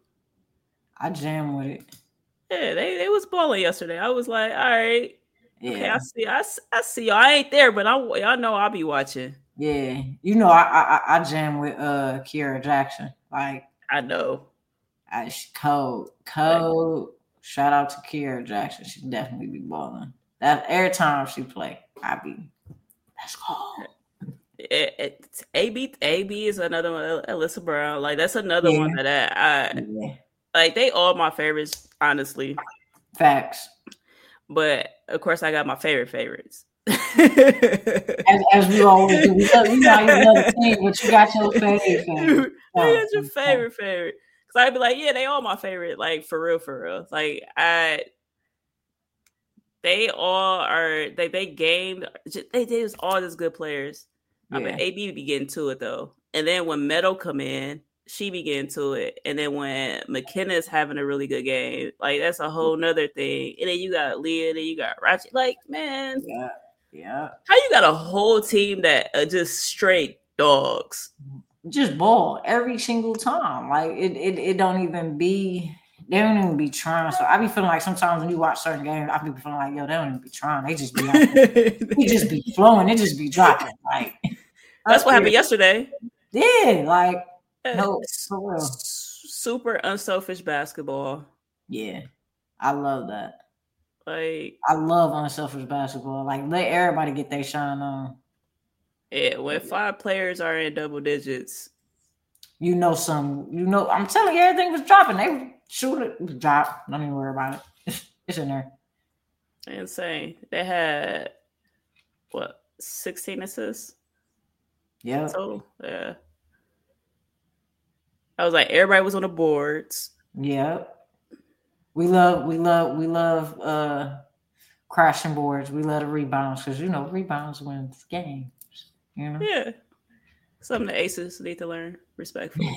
Speaker 2: I jam with it.
Speaker 1: Yeah, they they was balling yesterday. I was like, all right,
Speaker 2: yeah,
Speaker 1: okay, I see, I, I see. Y'all. I ain't there, but I y'all know I'll be watching.
Speaker 2: Yeah, you know, I I, I jam with uh Kiera Jackson. Like,
Speaker 1: I know.
Speaker 2: I code code. Shout out to Kiera Jackson. She definitely be balling. That every time she play, I be let's go.
Speaker 1: It, it, A B A B is another one. Alyssa Brown, like that's another yeah. one that I, I yeah. like. They all my favorites, honestly.
Speaker 2: Facts.
Speaker 1: But of course, I got my favorite favorites.
Speaker 2: as, as we always do, we love, you know, you love the team, but you got your favorite favorite.
Speaker 1: Oh, got your favorite favorite. Cause I'd be like, yeah, they all my favorite, like for real, for real. Like I, they all are. They they gamed. They they was all just good players. Yeah. I mean, A B be getting to it though, and then when Meadow come in, she be getting to it, and then when McKenna's having a really good game, like that's a whole nother thing. And then you got Leah, then you got Ratchet. Like man,
Speaker 2: yeah, yeah.
Speaker 1: How you got a whole team that are just straight dogs?
Speaker 2: Just ball every single time. Like it, it, it don't even be. They don't even be trying. So I be feeling like sometimes when you watch certain games, I be feeling like yo, they don't even be trying. They just be, out they just be flowing. They just be dropping. Like
Speaker 1: that's what happened yesterday.
Speaker 2: Yeah, like no, for real.
Speaker 1: Super unselfish basketball.
Speaker 2: Yeah, I love that.
Speaker 1: Like
Speaker 2: I love unselfish basketball. Like let everybody get their shine on.
Speaker 1: Yeah, when five players are in double digits,
Speaker 2: you know some. You know, I'm telling you, everything was dropping. They shoot it, drop. Don't even worry about it. It's in there.
Speaker 1: Insane. They had what sixteen assists.
Speaker 2: Yeah.
Speaker 1: Total. Yeah. I was like, everybody was on the boards.
Speaker 2: Yeah. We love, we love, we love uh crashing boards. We love the rebounds because you know rebounds wins games. You know?
Speaker 1: Yeah. Something the Aces need to learn, respectfully.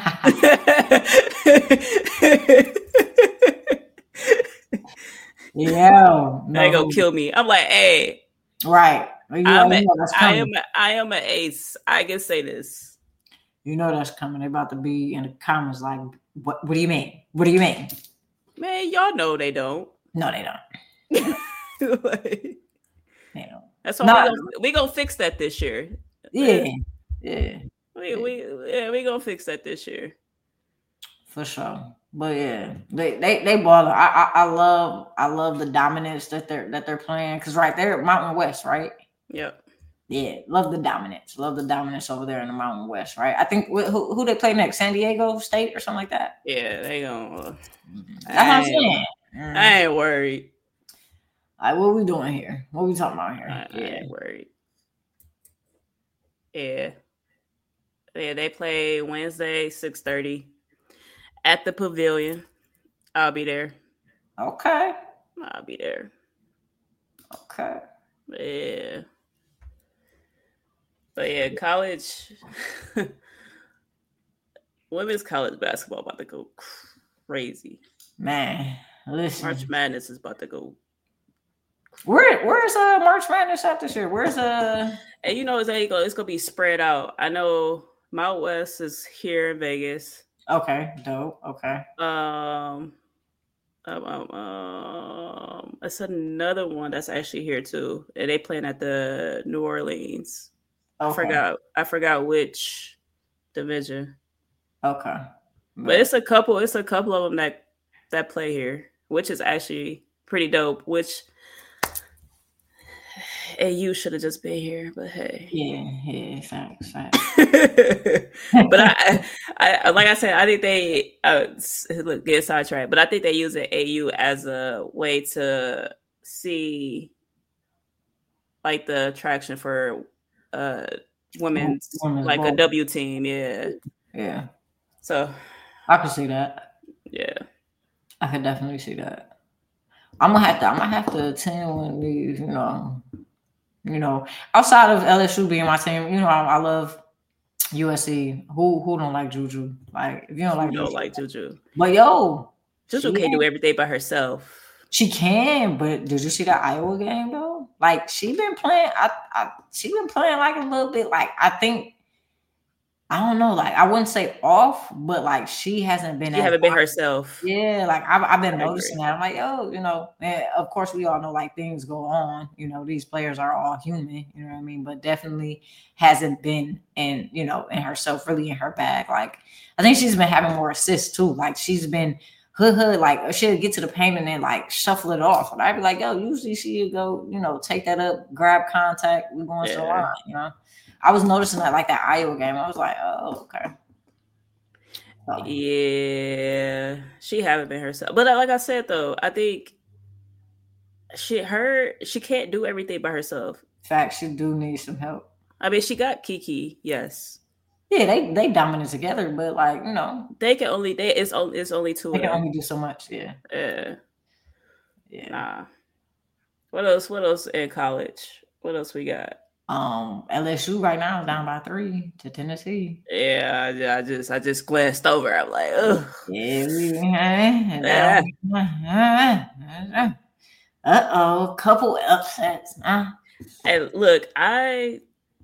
Speaker 2: Yeah, no,
Speaker 1: they gonna kill me. I'm like, hey,
Speaker 2: right. You know,
Speaker 1: I'm a,
Speaker 2: you know that's
Speaker 1: I
Speaker 2: coming.
Speaker 1: am a, I am an ace. I can say this.
Speaker 2: You know that's coming. They're about to be in the comments like, what? What do you mean? What do you mean?
Speaker 1: Man, y'all know they don't.
Speaker 2: No, they don't.
Speaker 1: like,
Speaker 2: they don't.
Speaker 1: That's why we gonna we gonna fix that this year.
Speaker 2: Yeah, yeah.
Speaker 1: We we yeah we gonna fix that this year.
Speaker 2: For sure. But yeah, they they they ball. I, I I love I love the dominance that they're that they're playing because right there, Mountain West, right?
Speaker 1: Yep.
Speaker 2: Yeah, love the dominance. Love the dominance over there in the Mountain West, right? I think who who they play next? San Diego State or something like that.
Speaker 1: Yeah, they gonna.
Speaker 2: That's what I'm saying.
Speaker 1: Mm. I ain't worried.
Speaker 2: All right, what are we doing here? What are we talking about here?
Speaker 1: I,
Speaker 2: yeah.
Speaker 1: I ain't worried. Yeah. Yeah, they play Wednesday, six thirty at the Pavilion. I'll be there.
Speaker 2: Okay.
Speaker 1: I'll be there.
Speaker 2: Okay.
Speaker 1: Yeah. But yeah, college, women's college basketball about to go crazy.
Speaker 2: Man, listen.
Speaker 1: March Madness is about to go.
Speaker 2: Where where's uh March Madness at this year? Where's uh?
Speaker 1: And you know, it's gonna go. It's gonna be spread out. I know Mount West is here in Vegas.
Speaker 2: Okay, dope. Okay.
Speaker 1: Um, um, um, um it's another one that's actually here too, and they playing at the New Orleans. Okay. I forgot. I forgot which division.
Speaker 2: Okay.
Speaker 1: But it's a couple. It's a couple of them that that play here, which is actually pretty dope. Which A U should have just been here, but hey.
Speaker 2: Yeah, yeah, facts, facts.
Speaker 1: But I, I, like I said, I think they uh, look get sidetracked, but I think they use the A U as a way to see like the attraction for uh women's, women's like ball. A W team, yeah,
Speaker 2: yeah.
Speaker 1: So
Speaker 2: I can see that.
Speaker 1: Yeah,
Speaker 2: I can definitely see that. I'm gonna have to. I'm gonna have to attend one of these. You know, you know, outside of L S U being my team, you know, I, I love U S C. Who who don't like Juju? Like if you don't like,
Speaker 1: you don't
Speaker 2: Juju,
Speaker 1: like Juju.
Speaker 2: But yo,
Speaker 1: Juju can't do everything by herself.
Speaker 2: She can, but did you see that Iowa game though? Like she been playing. I, I she been playing like a little bit. Like I think. I don't know, like I wouldn't say off, but like she hasn't been.
Speaker 1: She haven't been herself.
Speaker 2: Yeah, like I've, I've been I noticing agree. that. I'm like, oh, you know, and of course we all know like things go on. You know, these players are all human. You know what I mean? But definitely hasn't been in, you know, in herself, really in her bag. Like I think she's been having more assists too. Like she's been hood hood. Like she'll get to the paint and then like shuffle it off. And I'd be like, yo, usually she go, you know, take that up, grab contact, we going yeah. to the line. You know. I was noticing that like that Iowa game. I was like, oh, okay.
Speaker 1: So. Yeah, she haven't been herself. But like I said, though, I think she her she can't do everything by herself.
Speaker 2: In fact, she do need some help.
Speaker 1: I mean, she got Kiki, yes.
Speaker 2: Yeah, they they dominate together, but like you know,
Speaker 1: they can only they it's only it's only two.
Speaker 2: They can only do so much. Yeah.
Speaker 1: Yeah.
Speaker 2: Yeah.
Speaker 1: Nah. What else? What else in college? What else we got?
Speaker 2: Um, L S U right now is down by three to Tennessee.
Speaker 1: Yeah, I, I just I just glanced over. I'm like, ugh.
Speaker 2: Yeah, we, uh, uh, uh oh, couple upsets. Uh.
Speaker 1: Hey, look, I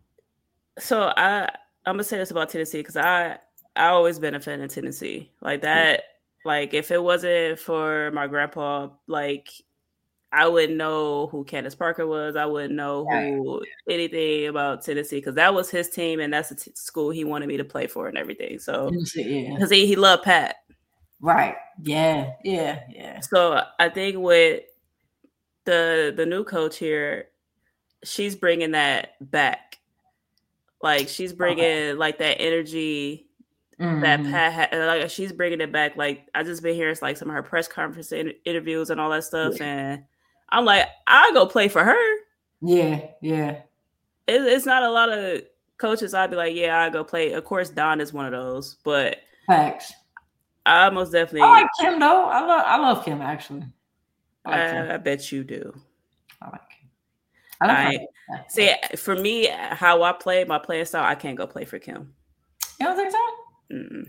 Speaker 1: so I I'm gonna say this about Tennessee because I I always been a fan of Tennessee like that. Yeah. Like if it wasn't for my grandpa, like. I wouldn't know who Candace Parker was. I wouldn't know who right. anything about Tennessee because that was his team and that's the t- school he wanted me to play for and everything. So because yeah. he, he loved Pat.
Speaker 2: Right. Yeah. Yeah. Yeah.
Speaker 1: So I think with the the new coach here, she's bringing that back. Like she's bringing okay. like that energy mm-hmm. that Pat had. Like she's bringing it back. Like I just been hearing like some of her press conference in- interviews and all that stuff yeah. and. I'm like, I'll go play for her.
Speaker 2: Yeah, yeah.
Speaker 1: It, it's not a lot of coaches I'd be like, yeah, I'll go play. Of course, Don is one of those, but
Speaker 2: facts.
Speaker 1: I most definitely.
Speaker 2: I like Kim though. I love, I love Kim actually.
Speaker 1: I, like I, Kim. I bet you do.
Speaker 2: I like Kim. I, like
Speaker 1: I, See, for me, how I play my playing style, I can't go play for Kim.
Speaker 2: You don't think so?
Speaker 1: Mm-mm.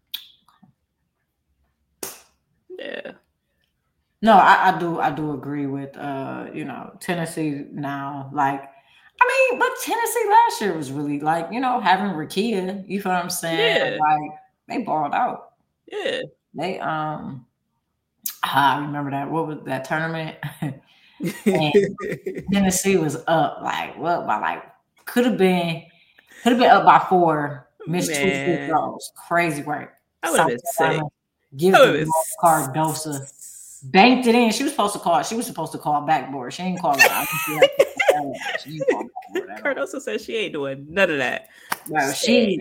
Speaker 1: Yeah.
Speaker 2: No, I, I do. I do agree with uh, you know, Tennessee now. Like, I mean, but Tennessee last year was really like, you know, having Rakia. You feel what I'm saying?
Speaker 1: Yeah.
Speaker 2: Like they balled out.
Speaker 1: Yeah.
Speaker 2: They um, I remember that. What was that tournament? And Tennessee was up like what by like could have been could have been up by four. Missed two free throws. Crazy work.
Speaker 1: I would have been sick.
Speaker 2: Give the Cardosa. Banked it in. She was supposed to call. She was supposed to call backboard. She ain't call it. She ain't call backboard.
Speaker 1: Cardosa said she ain't doing none of that.
Speaker 2: Well, she.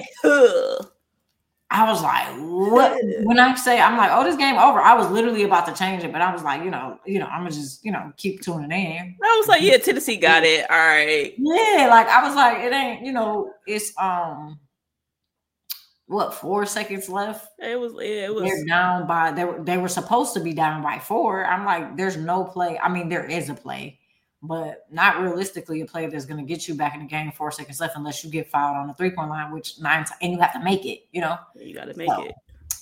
Speaker 2: I was like, what? When I say, I'm like, oh, this game over. I was literally about to change it, but I was like, you know, you know, I'm gonna just, you know, keep tuning in.
Speaker 1: I was like, yeah, Tennessee got it. All right.
Speaker 2: Yeah, like I was like, it ain't, you know, it's um. What, four seconds left?
Speaker 1: It was. It was.
Speaker 2: They're down by. They were. They were supposed to be down by four. I'm like, there's no play. I mean, there is a play, but not realistically a play that's going to get you back in the game. Four seconds left, unless you get fouled on the three point line, which nine and you have to make it. You know,
Speaker 1: you got to make so, it.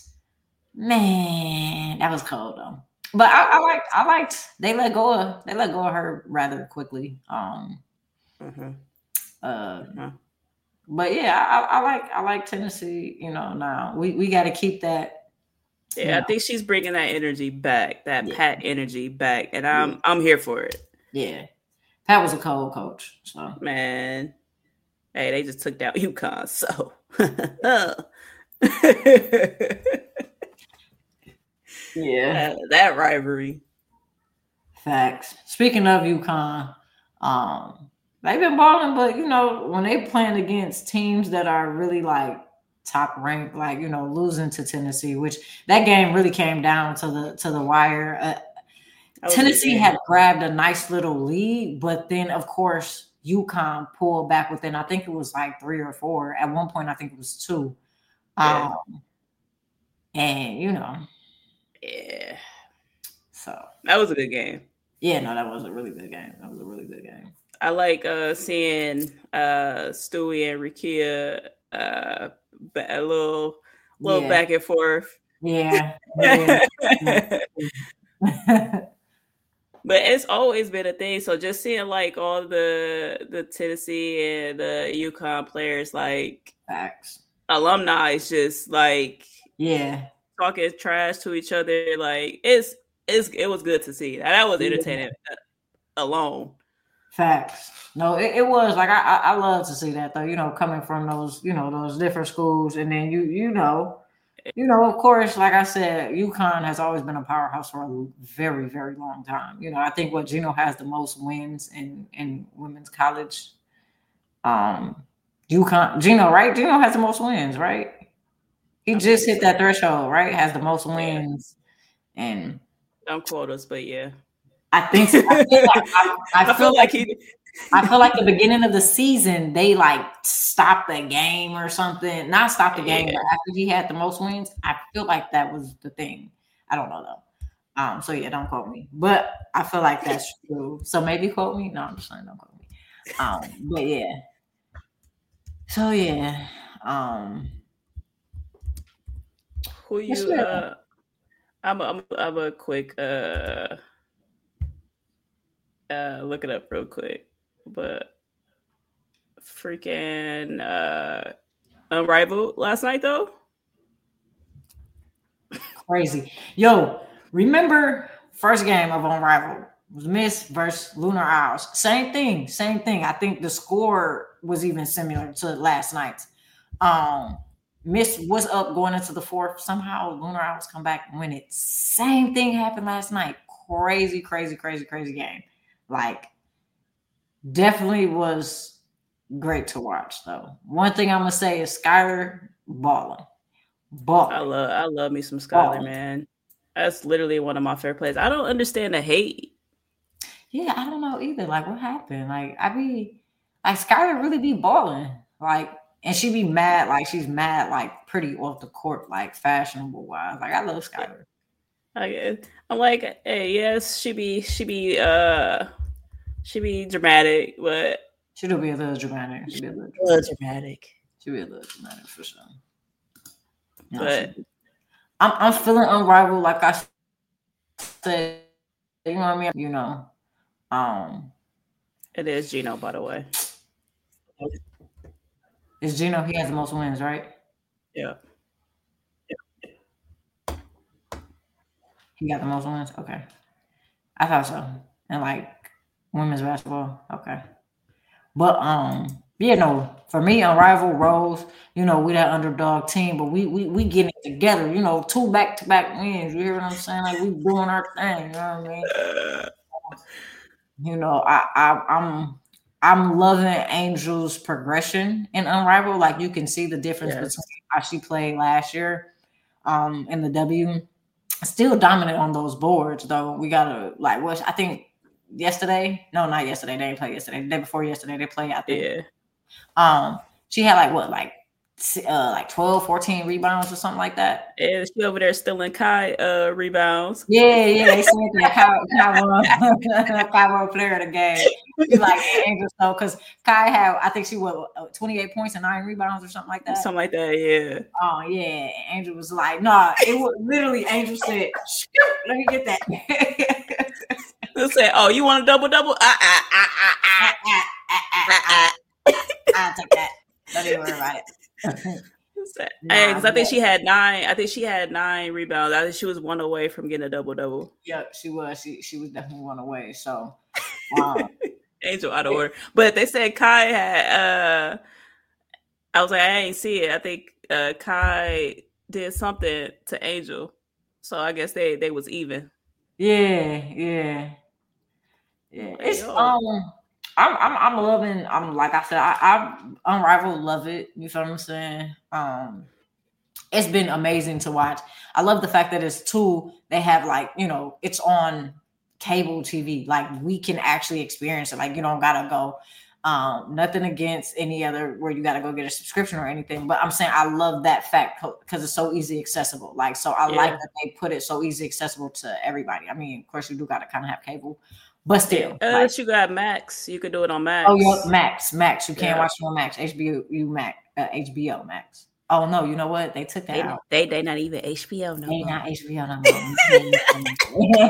Speaker 2: Man, that was cold though. But I, I liked. I liked. They let go of. They let go of her rather quickly. Um.
Speaker 1: Mm-hmm.
Speaker 2: Uh.
Speaker 1: Mm-hmm.
Speaker 2: But yeah, I, I like I like Tennessee. You know, now we, we got to keep that.
Speaker 1: Yeah,
Speaker 2: know.
Speaker 1: I think she's bringing that energy back, that yeah. Pat energy back, and I'm
Speaker 2: yeah.
Speaker 1: I'm here for it.
Speaker 2: Yeah, Pat was a cold coach. So
Speaker 1: man, hey, they just took down UConn. So
Speaker 2: yeah,
Speaker 1: that, that rivalry.
Speaker 2: Facts. Speaking of UConn, um. They've been balling, but you know, when they playing against teams that are really like top ranked, like you know, losing to Tennessee, which that game really came down to the to the wire. Uh, Tennessee had grabbed a nice little lead, but then of course UConn pulled back within. I think it was like three or four. At one point, I think it was two.
Speaker 1: Yeah.
Speaker 2: Um, and you know,
Speaker 1: yeah.
Speaker 2: So
Speaker 1: that was a good game.
Speaker 2: Yeah, no, that was a really good game. That was a really good game.
Speaker 1: I like uh, seeing uh, Stewie and Rakia uh, a little, little yeah. back and forth.
Speaker 2: Yeah. yeah.
Speaker 1: But it's always been a thing. So just seeing like all the the Tennessee and the UConn players, like
Speaker 2: Facts.
Speaker 1: alumni, is just like
Speaker 2: yeah,
Speaker 1: talking trash to each other. Like it's it's it was good to see. That was entertaining yeah. alone.
Speaker 2: Facts. No, it, it was like I, I I love to see that though. You know, coming from those you know those different schools, and then you you know, you know, of course, like I said, UConn has always been a powerhouse for a very very long time. You know, I think what Gino has the most wins in in women's college. Um, UConn Gino, right? Gino has the most wins, right? He just hit that threshold, right? Has the most wins, yeah. and
Speaker 1: don't quote us, but yeah.
Speaker 2: I think so. I feel like, I, I
Speaker 1: I
Speaker 2: feel
Speaker 1: feel
Speaker 2: like
Speaker 1: like he.
Speaker 2: I feel like the beginning of the season they like stopped the game or something. Not stop the game,
Speaker 1: Yeah.
Speaker 2: but after he had the most wins, I feel like that was the thing. I don't know though. Um, so yeah, don't quote me, but I feel like that's true. So maybe quote me. No, I'm just saying don't quote me. Um, but yeah. So yeah. Um,
Speaker 1: Who you? Uh, I'm a, I'm a, I'm a quick. Uh, Uh, look it up real quick, but freaking uh, Unrivaled last night though.
Speaker 2: Crazy, yo! Remember first game of Unrivaled was Miss versus Lunar Owls. Same thing, same thing. I think the score was even similar to last night's. Um, Miss was up going into the fourth. Somehow Lunar Owls come back and win it. Same thing happened last night. Crazy, crazy, crazy, crazy game. Like, definitely was great to watch, though. One thing I'm gonna say is Skylar balling, balling.
Speaker 1: I love, I love me some Skylar, man. That's literally one of my favorite plays. I don't understand the hate.
Speaker 2: Yeah, I don't know either. Like, what happened? Like, I be like Skylar really be balling, like, and she be mad, like she's mad, like pretty off the court, like fashionable wise. Like, I love Skylar.
Speaker 1: I, I'm like, hey, yes, she be, she be, uh. She be dramatic, but
Speaker 2: She'll be a little dramatic. She'll be a little
Speaker 1: dramatic. A little dramatic.
Speaker 2: She'll be a little dramatic for sure. No,
Speaker 1: but
Speaker 2: I'm I'm feeling Unrivaled, like I said. You know what I mean? You know, um,
Speaker 1: it is Gino, by the way.
Speaker 2: It's Gino. He has the most wins, right?
Speaker 1: Yeah.
Speaker 2: yeah. He got the most wins. Okay, I thought so. And like women's basketball, okay. But um, you know, for me, Unrivaled, Rose, you know, we that underdog team, but we we we getting it together. You know, two back to back wins. You hear what I'm saying? Like we doing our thing. You know what I mean? Uh, you know, I, I I'm I'm loving Angel's progression in Unrivaled. Like you can see the difference yes. between how she played last year, um, in the W. Still dominant on those boards though. We gotta like what I think. Yesterday, no, not yesterday. They didn't play yesterday. The day before yesterday, they played. I think.
Speaker 1: Yeah.
Speaker 2: Um, she had like what, like, uh, like twelve, fourteen rebounds or something like that.
Speaker 1: Yeah, she over there stealing Kai uh rebounds.
Speaker 2: Yeah, yeah. They said that Kai, Kai won, Kai won player of the game. She's like Angel, so because Kai had, I think she was twenty-eight points and nine rebounds or something like that.
Speaker 1: Something like that, yeah.
Speaker 2: Oh yeah. Angel was like, nah. It was literally Angel said, "Let me get that."
Speaker 1: They said, "Oh, you want a double double? Ah ah ah ah ah ah ah ah."
Speaker 2: I'll take that. Don't even worry about it.
Speaker 1: Nah, hey, because I think she had nine. I think she had nine rebounds. I think she was one away from getting a double double.
Speaker 2: Yeah, she was. She she was definitely one away. So, um,
Speaker 1: Angel out of order. But they said Kai had. uh I was like, I ain't see it. I think uh Kai did something to Angel, so I guess they they was even.
Speaker 2: Yeah, yeah, yeah. It's um. I'm I'm I'm loving. I'm like I said. I, I Unrivaled love it. You feel what I'm saying? Um, it's been amazing to watch. I love the fact that it's two. They have like you know it's on cable T V. Like we can actually experience it. Like you don't gotta go. Um, nothing against any other where you gotta go get a subscription or anything. But I'm saying I love that fact because it's so easy accessible. Like so, I yeah. like that they put it so easy accessible to everybody. I mean, of course, you do gotta kind of have cable. But still,
Speaker 1: unless like, you got Max, you could do it on Max.
Speaker 2: Oh, yeah, Max, Max. You can't yeah. watch it on Max. H B O, you Max, uh, H B O Max. Oh no, you know what? They took that
Speaker 1: they,
Speaker 2: out.
Speaker 1: They they not even H B O no
Speaker 2: They
Speaker 1: more.
Speaker 2: not H B O no more.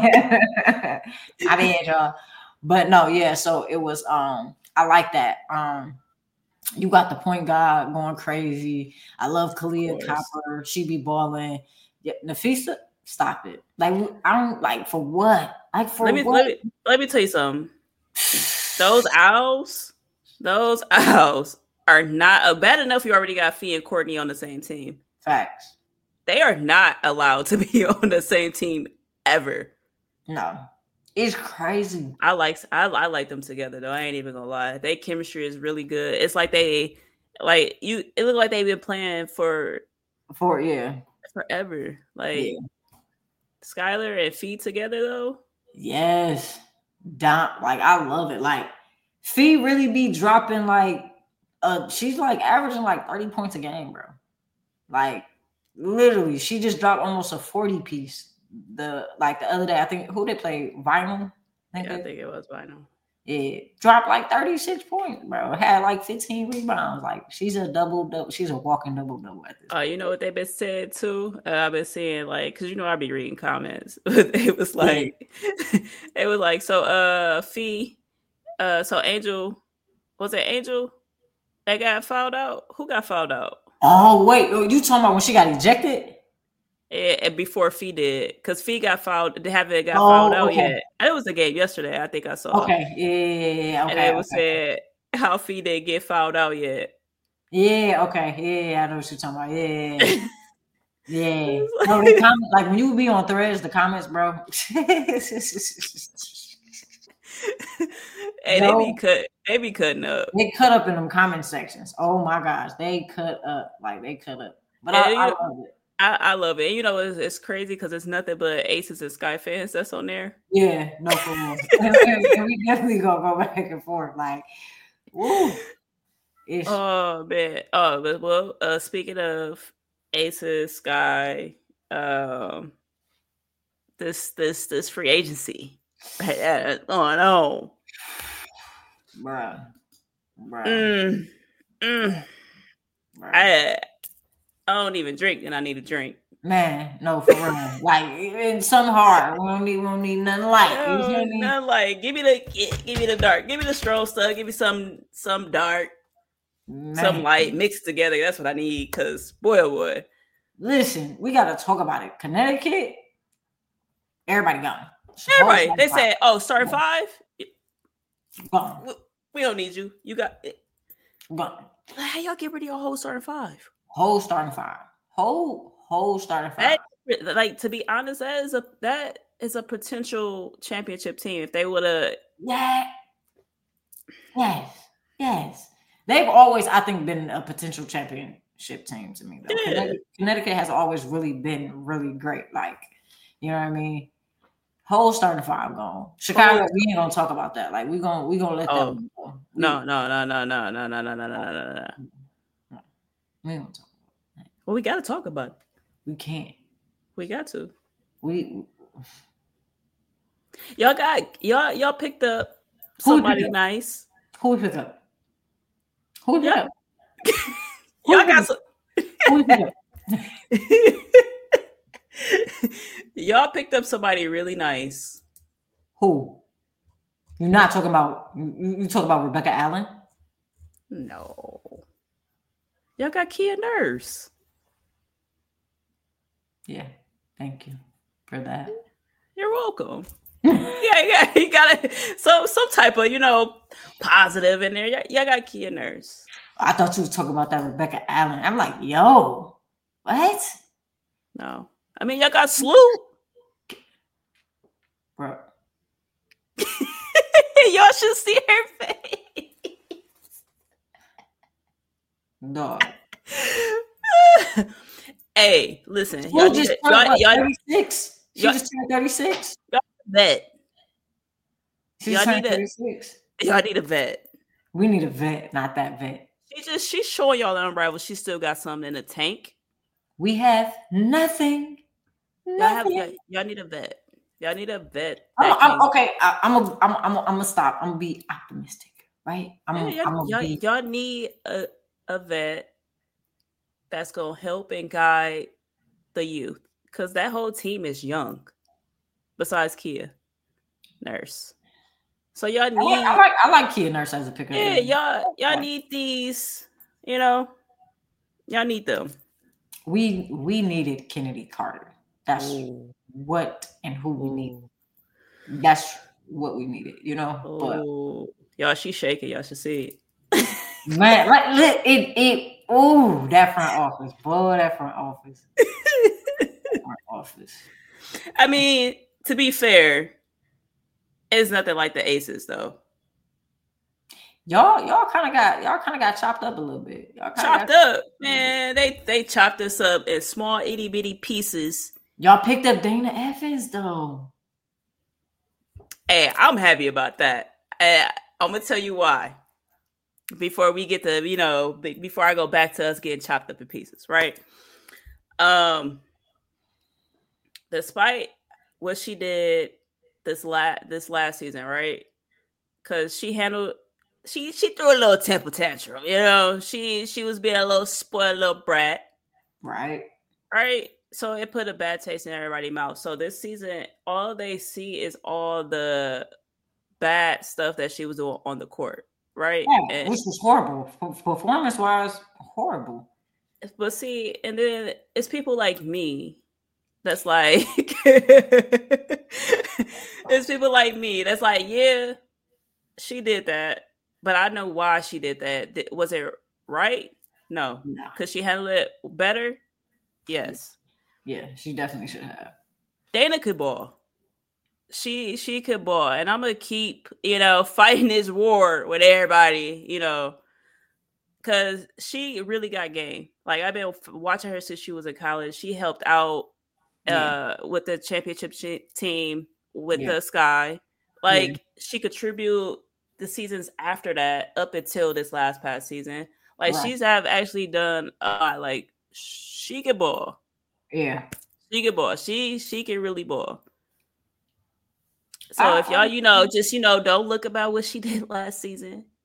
Speaker 2: I mean, y'all. But no, yeah. So it was. Um, I like that. Um, you got the point guard going crazy. I love Kalia Copper. She be balling. Yeah, Nafisa. Stop it. Like I don't like for what? Like for
Speaker 1: let me
Speaker 2: what?
Speaker 1: let me let me tell you something. Those owls, those owls are not uh, bad enough. You already got Fee and Courtney on the same team.
Speaker 2: Facts.
Speaker 1: They are not allowed to be on the same team ever.
Speaker 2: No, it's crazy.
Speaker 1: I like I, I like them together though. I ain't even gonna lie. Their chemistry is really good. It's like they like you. It looked like they've been playing for
Speaker 2: for yeah
Speaker 1: forever. Like. Yeah. Skylar and Fee together though?
Speaker 2: Yes. Don, like I love it. Like Fee really be dropping like uh she's like averaging like thirty points a game, bro. Like literally, she just dropped almost a forty piece. The like the other day, I think who they played? Vinyl?
Speaker 1: I think, yeah, I think it was Vinyl.
Speaker 2: Yeah, dropped like thirty-six points, bro. Had like fifteen rebounds. Like she's a double double. She's a walking double double at this.
Speaker 1: Oh, uh, you know what they've been said too? Uh, I've been seeing like, cause you know I be reading comments. It was like, yeah. It was like, so uh, Fee, uh, so Angel, was it Angel that got fouled out? Who got fouled out?
Speaker 2: Oh wait, you talking about when she got ejected?
Speaker 1: And before Fee did, because Fee got fouled, they haven't got oh, fouled out okay. yet. It was a game yesterday, I think I saw.
Speaker 2: Okay, yeah, okay.
Speaker 1: And it was okay. said how Fee didn't get fouled out yet.
Speaker 2: Yeah, okay, yeah, I know what you're talking about. Yeah, yeah. No, the comment, like when you be on threads, the comments, bro.
Speaker 1: Hey, no, they be cut. They be cutting up.
Speaker 2: They cut up in them comment sections. Oh my gosh, they cut up like they cut up. But I, I love it.
Speaker 1: I, I love it. And you know, it's, it's crazy because it's nothing but Aces and Sky fans that's on there.
Speaker 2: Yeah, no for real. And we definitely gonna go back and forth. Like, woo.
Speaker 1: It's... Oh man. Oh, but well, uh, speaking of Aces, Sky, um, this this this free agency right going on,
Speaker 2: bruh. Right.
Speaker 1: Mm, mm.
Speaker 2: Right.
Speaker 1: I I don't even drink, and I need a drink.
Speaker 2: Man, no, for real. Like it's something hard. We don't need, we don't need nothing light. You
Speaker 1: No,
Speaker 2: hear me?
Speaker 1: not like give me the give me the dark, give me the strong stuff, give me some some dark, some
Speaker 2: Man,
Speaker 1: light mixed together. That's what I need. Cause boy, oh boy,
Speaker 2: listen, we gotta talk about it. Connecticut, everybody gone.
Speaker 1: everybody they said, oh, starting five,
Speaker 2: gone.
Speaker 1: we, we don't need you. You got it.
Speaker 2: Gone.
Speaker 1: How y'all get rid of your whole starting five?
Speaker 2: Whole starting five. Whole whole starting five.
Speaker 1: That, like to be honest, that is a that is a potential championship team if they would have.
Speaker 2: Yeah. Yes. Yes. They've always, I think, been a potential championship team to me. Though yeah. Connecticut, Connecticut has always really been really great. Like, you know what I mean? Whole starting five gone. Chicago, oh. we ain't gonna talk about that. Like, we gonna we gonna let oh. that go. We,
Speaker 1: no, no, no, no, no, no, no, no, no, no, no, no.
Speaker 2: We ain't gonna talk about that.
Speaker 1: Well, we gotta talk about it.
Speaker 2: We can't.
Speaker 1: We got to.
Speaker 2: We
Speaker 1: y'all got y'all y'all picked up somebody picked nice.
Speaker 2: Up? Who we picked up? Who we picked up?
Speaker 1: Y'all got some. Who we picked up? Y'all picked up somebody really nice.
Speaker 2: Who? You're not talking about. You, you talking about Rebecca Allen?
Speaker 1: No. Y'all got Kia Nurse.
Speaker 2: Yeah. Thank you for that.
Speaker 1: You're welcome. yeah, yeah, you got it. So some type of, you know, positive in there. Y- y'all got Kia Nurse.
Speaker 2: I thought you was talking about that Rebecca Allen. I'm like, yo, what?
Speaker 1: No. I mean, y'all got Sloop.
Speaker 2: Bro.
Speaker 1: Y'all should see her face.
Speaker 2: No.
Speaker 1: Hey, listen.
Speaker 2: Y'all just turned y'all, y'all, thirty-six. She y'all, just turned thirty-six.
Speaker 1: Y'all vet.
Speaker 2: She y'all need thirty-six.
Speaker 1: A, y'all need a vet.
Speaker 2: We need a vet, not that vet.
Speaker 1: She just she's showing y'all the unrivaled. She still got something in the tank.
Speaker 2: We have nothing.
Speaker 1: Y'all have y'all, y'all need a vet. Y'all need a vet.
Speaker 2: I'm, I'm, okay, I, I'm a, I'm, I'm, I'm gonna stop. I'm gonna be optimistic, right? I'm,
Speaker 1: yeah,
Speaker 2: I'm
Speaker 1: y'all,
Speaker 2: be...
Speaker 1: y'all need a, a vet that's gonna help and guide the youth, because that whole team is young. Besides Kia Nurse, so y'all need.
Speaker 2: I like, I like, I like Kia Nurse as a picker.
Speaker 1: Yeah, y'all, y'all need these. You know, y'all need them.
Speaker 2: We we needed Kennedy Carter. That's Ooh. what and who we need. That's what we needed, you know.
Speaker 1: Oh, y'all, she's shaking. Y'all should see
Speaker 2: it. Man, like it, it. Oh, that front office, boy, that front office. front office.
Speaker 1: I mean, to be fair, it's nothing like the Aces, though.
Speaker 2: Y'all, y'all kind of got y'all kind of got chopped up a little bit. Y'all
Speaker 1: chopped
Speaker 2: got,
Speaker 1: up, man. They they chopped us up in small itty bitty pieces.
Speaker 2: Y'all picked up Dana Evans, though.
Speaker 1: Hey, I'm happy about that. I, I'm gonna tell you why. Before we get to, you know, before I go back to us getting chopped up in pieces, right? Um, despite what she did this last this last season, right? Because she handled. She she threw a little temper tantrum, you know. She she was being a little spoiled little brat,
Speaker 2: right?
Speaker 1: Right. So it put a bad taste in everybody's mouth. So this season, all they see is all the bad stuff that she was doing on the court, right?
Speaker 2: Yeah, and, which was horrible, performance wise, horrible.
Speaker 1: But see, and then it's people like me that's like, it's people like me that's like, yeah, she did that. But I know why she did that. Was it right? No.
Speaker 2: No.
Speaker 1: Because she handled it better? Yes.
Speaker 2: Yeah, she definitely should have.
Speaker 1: Dana could ball. She she could ball. And I'm going to keep, you know, fighting this war with everybody, you know, because she really got game. Like, I've been watching her since she was in college. She helped out uh, yeah. with the championship team with yeah. the Sky. Like, yeah. she contributed the seasons after that up until this last past season. Like right. she's have actually done uh like she can ball.
Speaker 2: Yeah.
Speaker 1: She can ball. She she can really ball. So I, if y'all, you know, just you know, don't look about what she did last season.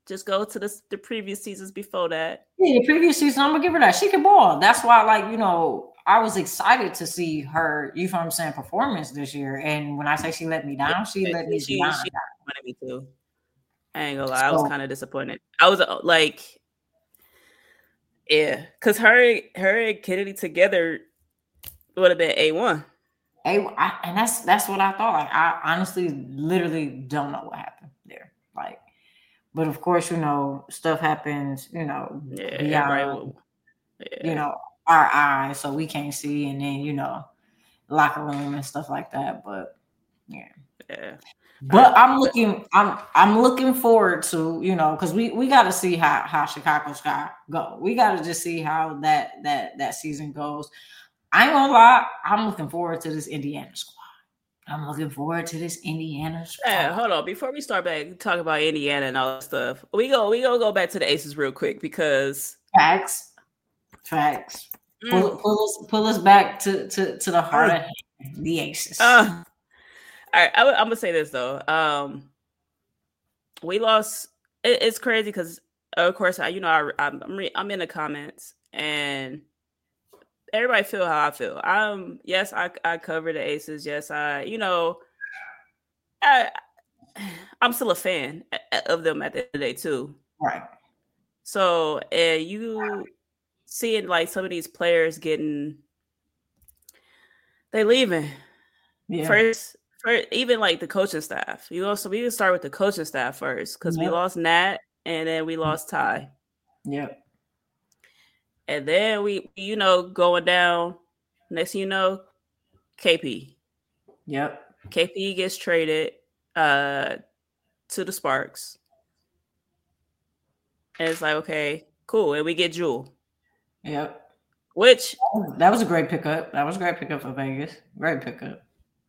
Speaker 1: Just go to the the previous seasons before that.
Speaker 2: Yeah, the previous season, I'm gonna give her that. She can ball. That's why, like, you know, I was excited to see her, you know what I'm saying, performance this year. And when I say she let me down, she
Speaker 1: Yeah,
Speaker 2: let me
Speaker 1: she
Speaker 2: down.
Speaker 1: she wanted me too. I ain't gonna lie, I was
Speaker 2: So,
Speaker 1: kind of disappointed. I was uh, like, yeah, because her her and Kennedy together would have been A one.
Speaker 2: I, I, and that's that's what I thought. Like, I honestly, literally don't know what happened there. Like, but of course, you know, stuff happens. You know,
Speaker 1: Yeah, everybody.
Speaker 2: beyond
Speaker 1: Will, yeah.
Speaker 2: you know our eyes, so we can't see, and then you know, locker room and stuff like that. But yeah,
Speaker 1: yeah.
Speaker 2: But
Speaker 1: right.
Speaker 2: I'm looking, I'm I'm looking forward to, you know, because we we got to see how how Chicago Sky go. We got to just see how that that that season goes. I ain't gonna lie, I'm looking forward to this Indiana squad. I'm looking forward to this Indiana squad.
Speaker 1: Yeah, hold on. Before we start back talking about Indiana and all that stuff, we go we gonna go back to the Aces real quick because
Speaker 2: facts, facts. Mm. Pull, pull us pull us back to to to the heart mm. of the Aces.
Speaker 1: Uh, all right, I, I'm gonna say this though. Um, we lost. It, it's crazy because, of course, I you know I, I'm I'm, re, I'm in the comments and everybody feel how I feel. Um, yes, I I cover the Aces. Yes, I you know, I I'm still a fan of them at the end of the day too.
Speaker 2: Right.
Speaker 1: So, and you seeing like some of these players getting they leaving. Yeah. First, first, even like the coaching staff. You know, so we can start with the coaching staff first because yep. we lost Nat and then we lost Ty.
Speaker 2: Yep.
Speaker 1: And then we, you know, going down. Next thing you know, K P.
Speaker 2: Yep.
Speaker 1: K P gets traded uh, to the Sparks. And it's like, okay, cool. And we get Jewel.
Speaker 2: Yep.
Speaker 1: Which
Speaker 2: that was a great pickup. That was a great pickup for Vegas. Great pickup.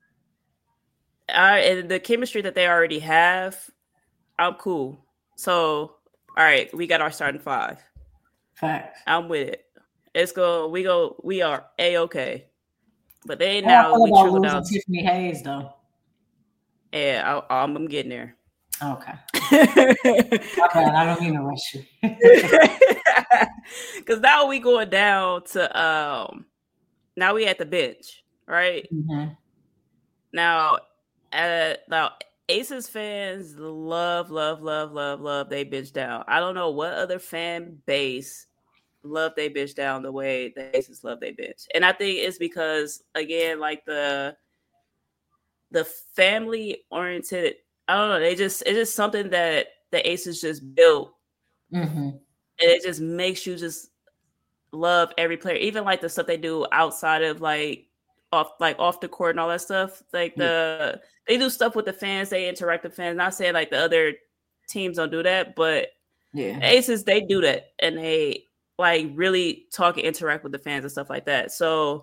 Speaker 1: Uh, and the chemistry that they already have, I'm cool. So, all right, we got our starting five.
Speaker 2: Facts.
Speaker 1: I'm with it. It's go. We go. We are a okay. But they now we trickle down.
Speaker 2: Tiffany Hayes though.
Speaker 1: Yeah, I, I'm, I'm getting there.
Speaker 2: Okay. Okay, I don't mean to rush you.
Speaker 1: Because now we going down to um. Now we at the bench, right?
Speaker 2: Mm-hmm.
Speaker 1: Now, uh, now Aces fans love, love, love, love, love they bitch down. I don't know what other fan base love they bitch down the way the Aces love they bitch, and I think it's because again, like the the family oriented. I don't know. They just it's just something that the Aces just built,
Speaker 2: mm-hmm.
Speaker 1: and it just makes you just love every player, even like the stuff they do outside of like off like off the court and all that stuff. Like the yeah. they do stuff with the fans, they interact with fans. Not saying like the other teams don't do that, but
Speaker 2: yeah,
Speaker 1: Aces they do that and they like really talk and interact with the fans and stuff like that. So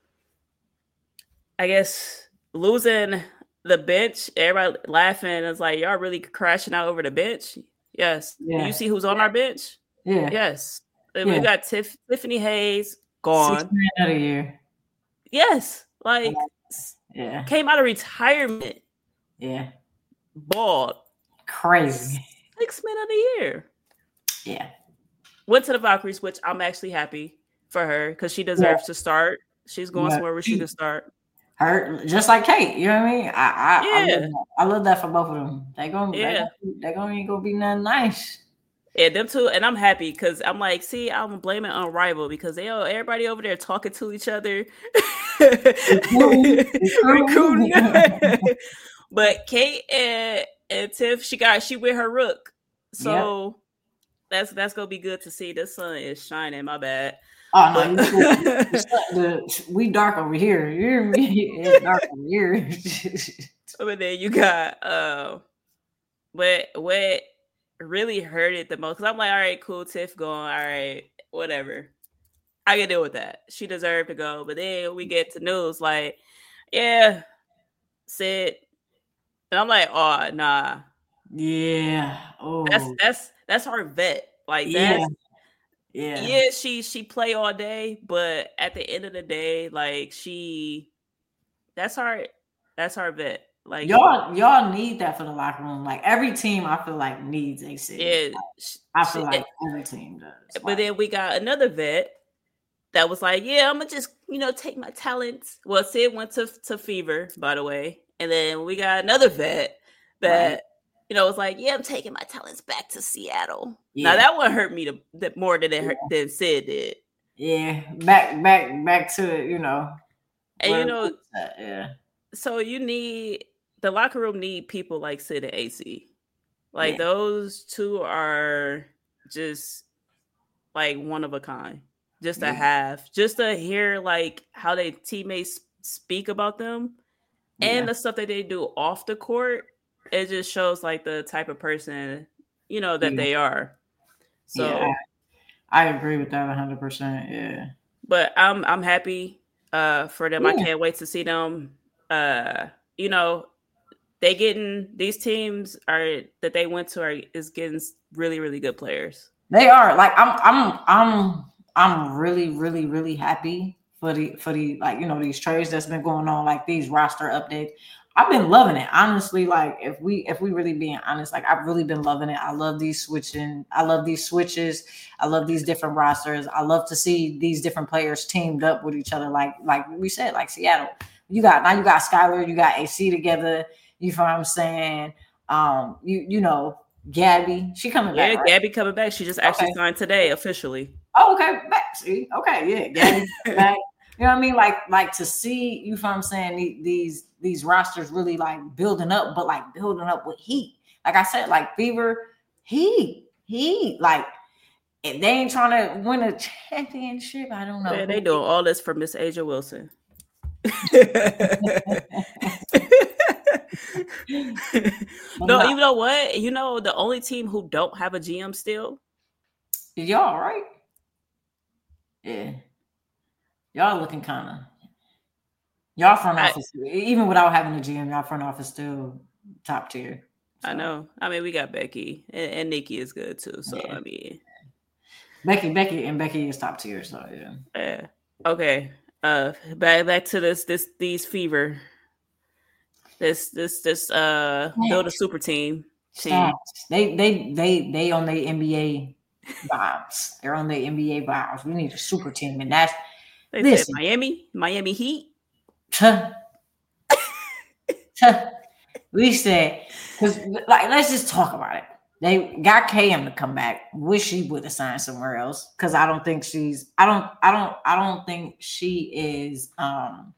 Speaker 1: I guess losing the bench, everybody laughing, it's like y'all really crashing out over the bench. Yes. Yeah. You see who's on our bench?
Speaker 2: Yeah.
Speaker 1: Yes.
Speaker 2: Yeah.
Speaker 1: We got Tiff, Tiffany Hayes gone.
Speaker 2: Six man of the year.
Speaker 1: Yes, like
Speaker 2: yeah,
Speaker 1: came out of retirement.
Speaker 2: Yeah,
Speaker 1: bald,
Speaker 2: crazy.
Speaker 1: Six man of the year.
Speaker 2: Yeah,
Speaker 1: went to the Valkyries, which I'm actually happy for her because she deserves yeah. to start. She's going yeah. somewhere where she can start.
Speaker 2: Her just like Kate, you know what I mean? I I, yeah. I, love, that. I love that for both of them. They gonna yeah, they gonna ain't gonna be nothing nice.
Speaker 1: Yeah, them two, and I'm happy because I'm like, see, I'm blaming on Rival because they all everybody over there talking to each other, recruiting. But Kate and, and Tiff, she got she with her rook, so yep. that's that's gonna be good to see. The sun is shining. My bad.
Speaker 2: Oh no, but, the, we dark over here. You hear me? It's dark over here.
Speaker 1: But then you got uh, what what. really hurt it the most because I'm like, all right, cool, Tiff going, all right, whatever. I can deal with that. She deserved to go. But then we get to news like, yeah, Sid. And I'm like, oh, nah.
Speaker 2: Yeah. Oh.
Speaker 1: That's that's that's our vet. Like
Speaker 2: that's
Speaker 1: yeah. Yeah. Yeah, she she play all day, but at the end of the day, like she that's our that's our vet. Like
Speaker 2: y'all, y'all need that for the locker room. Like every team, I feel like needs a Sid.
Speaker 1: Yeah,
Speaker 2: like, I feel
Speaker 1: she,
Speaker 2: like every team does.
Speaker 1: but
Speaker 2: Like,
Speaker 1: then we got another vet that was like, yeah, I'm gonna just, you know, take my talents. Well, Sid went to, to Fever, by the way. And then we got another vet that, right. you know, was like, yeah, I'm taking my talents back to Seattle. Yeah. Now that one hurt me to, that more than it hurt, yeah. than Sid did.
Speaker 2: Yeah, back, back, back to, you know.
Speaker 1: And you know,
Speaker 2: uh, yeah.
Speaker 1: So you need, the locker room need people like Sid and A C. Like yeah. those two are just like one of a kind. Just to yeah. have, just to hear like how their teammates speak about them yeah. and the stuff that they do off the court. It just shows like the type of person, you know, that yeah. they are. So
Speaker 2: yeah, I, I agree with that one hundred percent. Yeah.
Speaker 1: But I'm I'm happy uh, for them. Yeah. I can't wait to see them. Uh, you know, they getting these teams are that they went to are is getting really really good players.
Speaker 2: They are like I'm I'm I'm I'm really really really happy for the for the like you know these trades that's been going on, like these roster updates. I've been loving it, honestly. Like if we if we really being honest, like I've really been loving it. I love these switching. I love these switches. I love these different rosters. I love to see these different players teamed up with each other. Like like we said, like Seattle. You got now you got Skylar, you got A C together. You know what I'm saying? Um, you you know, Gabby, she coming
Speaker 1: yeah,
Speaker 2: back. Yeah, right?
Speaker 1: Gabby coming back. She just actually okay. signed today officially.
Speaker 2: Oh, okay, back. See, okay, yeah, Gabby back. You know what I mean? Like, like to see, you know what I'm saying, these these rosters really like building up, but like building up with heat. Like I said, like Fever, heat, heat. Like if they ain't trying to win a championship, I don't know.
Speaker 1: Yeah, they doing all this for Miss Asia Wilson. No, you know what? You know the only team who don't have a G M still?
Speaker 2: Y'all, right? Yeah. Y'all looking kind of y'all front office, I, even without having a G M, y'all front office still top tier.
Speaker 1: So. I know. I mean, we got Becky and, and Nikki is good too. So yeah. I mean,
Speaker 2: Becky, Becky, and Becky is top tier. So yeah.
Speaker 1: Yeah. Okay. Uh, back back to this this these Fever. This this this uh yeah. build a super team. team.
Speaker 2: They they they they on the N B A vibes. They're on the N B A vibes. We need a super team, and that's.
Speaker 1: They Listen. said Miami, Miami Heat.
Speaker 2: We said, because like, let's just talk about it. They got K M to come back. Wish she would have signed somewhere else because I don't think she's. I don't. I don't. I don't think she is. Um,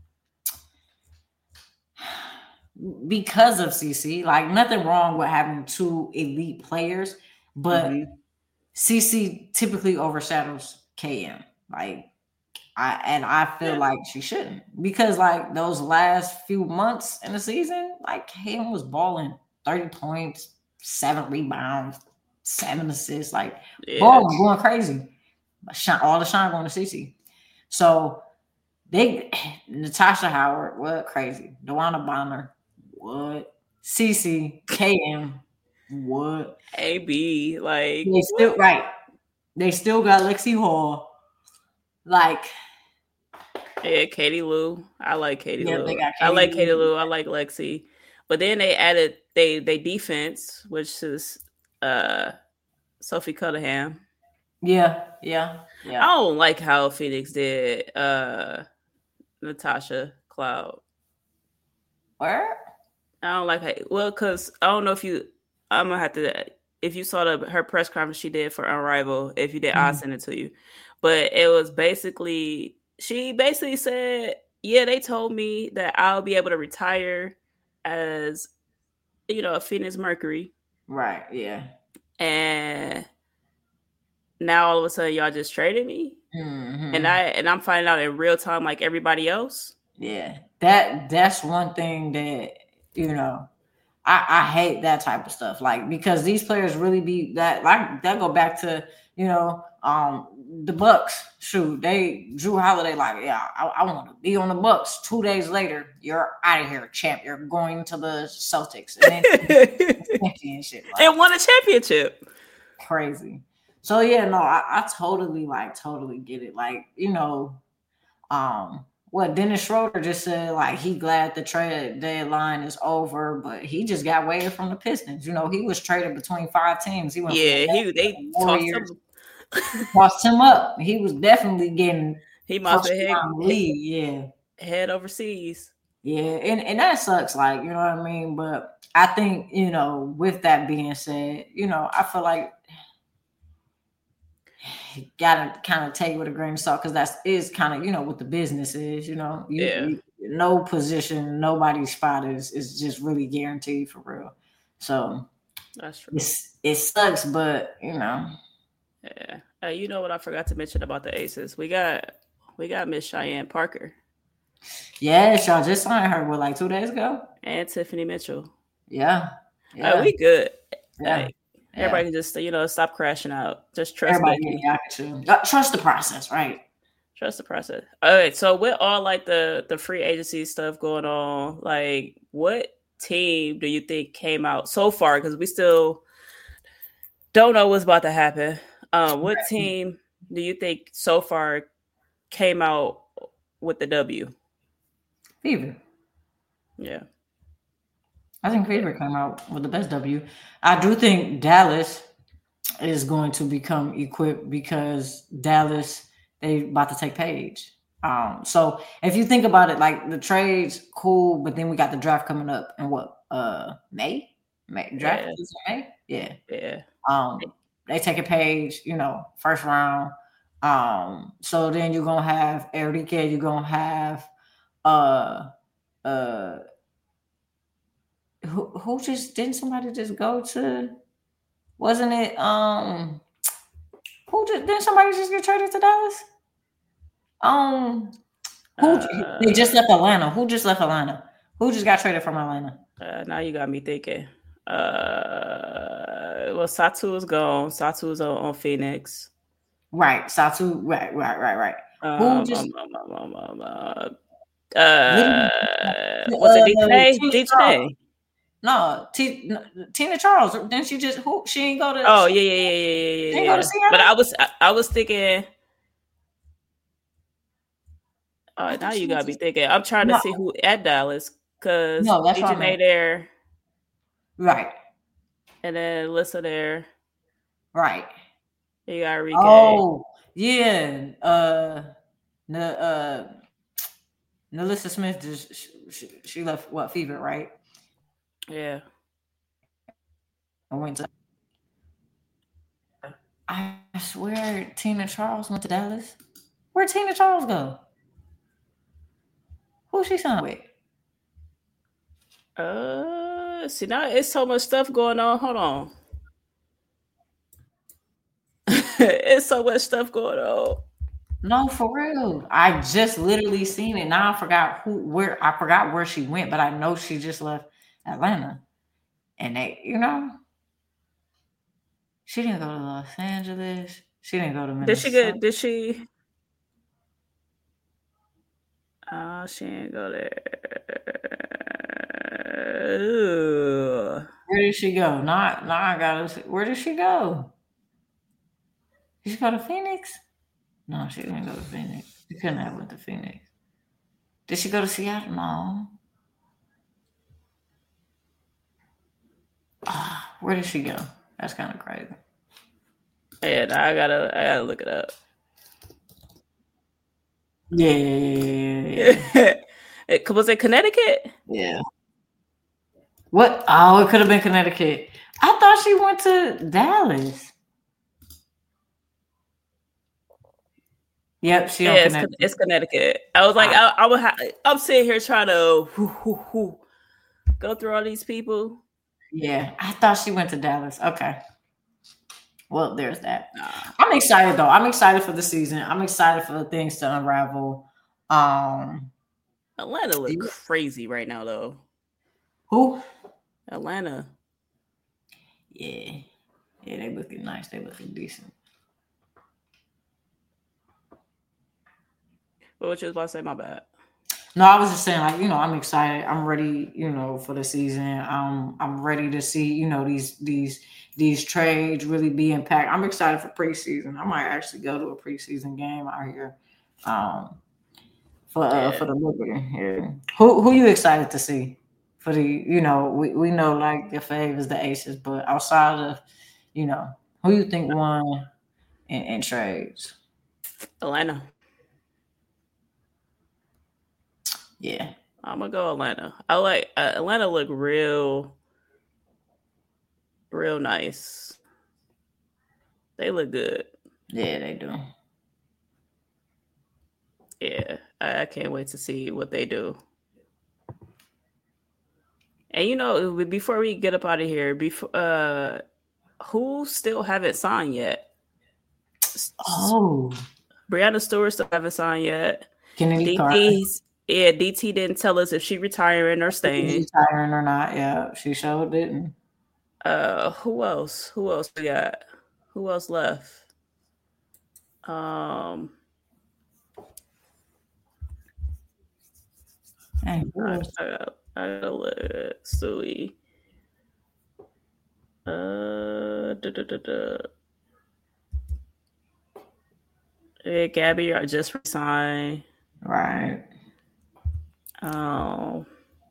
Speaker 2: because of C C, like nothing wrong with having two elite players, but mm-hmm. C C typically overshadows K M. Like. I, and I feel like she shouldn't because like those last few months in the season, like K M was balling thirty points, seven rebounds, seven assists, like yeah. balling, going crazy. All the shine going to C C. So they Natasha Howard, what crazy. DeWanna Bonner, what? C C, K M, what?
Speaker 1: A B, like
Speaker 2: they still right. They still got Lexi Hall. Like,
Speaker 1: yeah, Katie Lou. I like Katie yeah, Lou. Katie I like Katie Lou. I like Lexi. But then they added they they defense, which is uh Sophie Cunningham.
Speaker 2: Yeah, yeah, yeah.
Speaker 1: I don't like how Phoenix did uh Natasha Cloud.
Speaker 2: Where?
Speaker 1: I don't like how well because I don't know if you. I'm gonna have to if you saw the her press conference she did for Unrivaled. If you did, mm-hmm. I'll send it to you. But it was basically, she basically said, yeah, they told me that I'll be able to retire as, you know, a Phoenix Mercury.
Speaker 2: Right, yeah.
Speaker 1: And now all of a sudden y'all just traded me.
Speaker 2: Mm-hmm.
Speaker 1: And, I, and I'm finding out in real time like everybody else.
Speaker 2: Yeah, that that's one thing that, you know, I, I hate that type of stuff. Like, because these players really be that, like, that go back to, you know, um, the Bucks. Shoot, they Drew Holiday like, yeah, I, I want to be on the Bucks. Two days later, you're out of here, champ. You're going to the Celtics and then championship. Like,
Speaker 1: and won a championship.
Speaker 2: Crazy. So yeah, no, I, I totally like totally get it. Like, you know, um, what Dennis Schroeder just said, like he glad the trade deadline is over, but he just got waived from the Pistons. You know, he was traded between five teams. He went
Speaker 1: Yeah,
Speaker 2: from
Speaker 1: he
Speaker 2: the
Speaker 1: they tossed
Speaker 2: Warriors,
Speaker 1: him.
Speaker 2: tossed him up. He was definitely getting
Speaker 1: He must
Speaker 2: first
Speaker 1: have head,
Speaker 2: round lead. Yeah,
Speaker 1: head overseas.
Speaker 2: yeah, and and that sucks. Like, you know what I mean. But I think, you know, with that being said, you know, I feel like you gotta kind of take it with a grain of salt, because that is kind of, you know, what the business is. You know, you,
Speaker 1: Yeah.
Speaker 2: you no position, nobody's spot is is just really guaranteed for real. So
Speaker 1: That's true.
Speaker 2: it's, it sucks, but you know.
Speaker 1: Yeah. Uh, you know what I forgot to mention about the Aces? We got we got Miss Cheyenne Parker.
Speaker 2: Yeah, y'all just signed her, what, like two days ago?
Speaker 1: And Tiffany Mitchell.
Speaker 2: Yeah.
Speaker 1: Yeah. Uh, we good.
Speaker 2: Yeah.
Speaker 1: Like, yeah. Everybody can just, you know, stop crashing out. Just trust
Speaker 2: Everybody, yeah, yeah, trust the process, right?
Speaker 1: Trust the process. All right. So with all like the the free agency stuff going on, like what team do you think came out so far? Because we still don't know what's about to happen. Um, what team do you think so far came out with the W?
Speaker 2: Fever.
Speaker 1: Yeah.
Speaker 2: I think Fever came out with the best W. I do think Dallas is going to become equipped, because Dallas, they about to take Paige. Um, so if you think about it, like the trades, cool, but then we got the draft coming up in what, uh, May? May draft
Speaker 1: Yeah.
Speaker 2: is in May? Yeah.
Speaker 1: Yeah.
Speaker 2: Um, they take a Paige, you know, first round. Um, so then you're gonna have Enrique, you're gonna have uh uh who who just didn't somebody just go to, wasn't it um who just didn't somebody just get traded to Dallas? Um who uh, they just left Atlanta. Who just left Atlanta? Who just got traded from Atlanta?
Speaker 1: Uh, now you got me thinking. Uh well, Satu is gone. Satu is on, on Phoenix.
Speaker 2: Right, Satu, right, right, right, right.
Speaker 1: Um,
Speaker 2: who just
Speaker 1: um, um, um, um, uh, uh was it D J? D J?
Speaker 2: No, T, no, Tina Charles. Didn't she just who she ain't go to?
Speaker 1: Oh yeah, yeah, yeah, yeah, yeah. She yeah. Go to Seattle? But I was, I, I was thinking. Uh, now you gotta be thinking. I'm trying no. to see who at Dallas, because
Speaker 2: no, that's
Speaker 1: D J there,
Speaker 2: right?
Speaker 1: And then Alyssa there,
Speaker 2: right?
Speaker 1: You got Enrique.
Speaker 2: Oh yeah, uh, the uh, Nalissa Smith just she, she left what Fever, right?
Speaker 1: Yeah.
Speaker 2: I went to. I swear Tina Charles went to Dallas. Where'd Tina Charles go? Who she signed with?
Speaker 1: Uh, see, now it's so much stuff going on. Hold on. It's so much stuff going on.
Speaker 2: No, for real. I just literally seen it. Now I forgot who, where, I forgot where she went, but I know she just left Atlanta. And they, you know, she didn't go to Los Angeles. She didn't go to Minnesota.
Speaker 1: Did she get, did she? Oh, she didn't go there. Ooh.
Speaker 2: Where did she go? Not, now I gotta see. Where did she go? Did she go to Phoenix? No, she didn't go to Phoenix. She couldn't have went to Phoenix. Did she go to Seattle? No. Oh, where did she go? That's kind of crazy.
Speaker 1: Yeah, no, I gotta, I gotta look it up.
Speaker 2: Yeah, yeah, yeah.
Speaker 1: It, was it Connecticut?
Speaker 2: Yeah. What? Oh, it could have been Connecticut. I thought she went to Dallas. Yep, she
Speaker 1: yeah, it's, Connecticut. It's Connecticut. I was like, I, I would. Ha- I'm sitting here trying to whoo, whoo, whoo, go through all these people.
Speaker 2: Yeah, I thought she went to Dallas. Okay. Well, there's that. Nah. I'm excited though. I'm excited for the season. I'm excited for the things to unravel. Um,
Speaker 1: Atlanta looks yeah. crazy right now, though.
Speaker 2: Who?
Speaker 1: Atlanta.
Speaker 2: Yeah, yeah, they looking nice. They looking decent.
Speaker 1: What you was about to say? My bad.
Speaker 2: No, I was just saying, like, you know, I'm excited. I'm ready, you know, for the season. Um, I'm ready to see, you know, these these these trades really be impact. I'm excited for preseason. I might actually go to a preseason game out here. Um, for uh, yeah. for the Liberty. Yeah. Who who you excited to see for the? You know, we, we know like your fave is the Aces, but outside of, you know, who you think won in, in trades?
Speaker 1: Atlanta.
Speaker 2: Yeah,
Speaker 1: I'm gonna go Atlanta. I like uh, Atlanta. Look real, real nice. They look good.
Speaker 2: Yeah, they do.
Speaker 1: Yeah, I, I can't wait to see what they do. And you know, before we get up out of here, before uh, who still haven't signed yet?
Speaker 2: Oh,
Speaker 1: Breanna Stewart still haven't signed yet.
Speaker 2: Kennedy Carter.
Speaker 1: Yeah, D T didn't tell us if she retiring or staying.
Speaker 2: Retiring or not? Yeah, she showed didn't.
Speaker 1: Uh, who else? Who else we got? Who else left? Um,
Speaker 2: hey,
Speaker 1: I, I, I gotta look. Suey. Uh, da, da, da, da. Yeah, Gabby, I just resigned.
Speaker 2: Right.
Speaker 1: Um,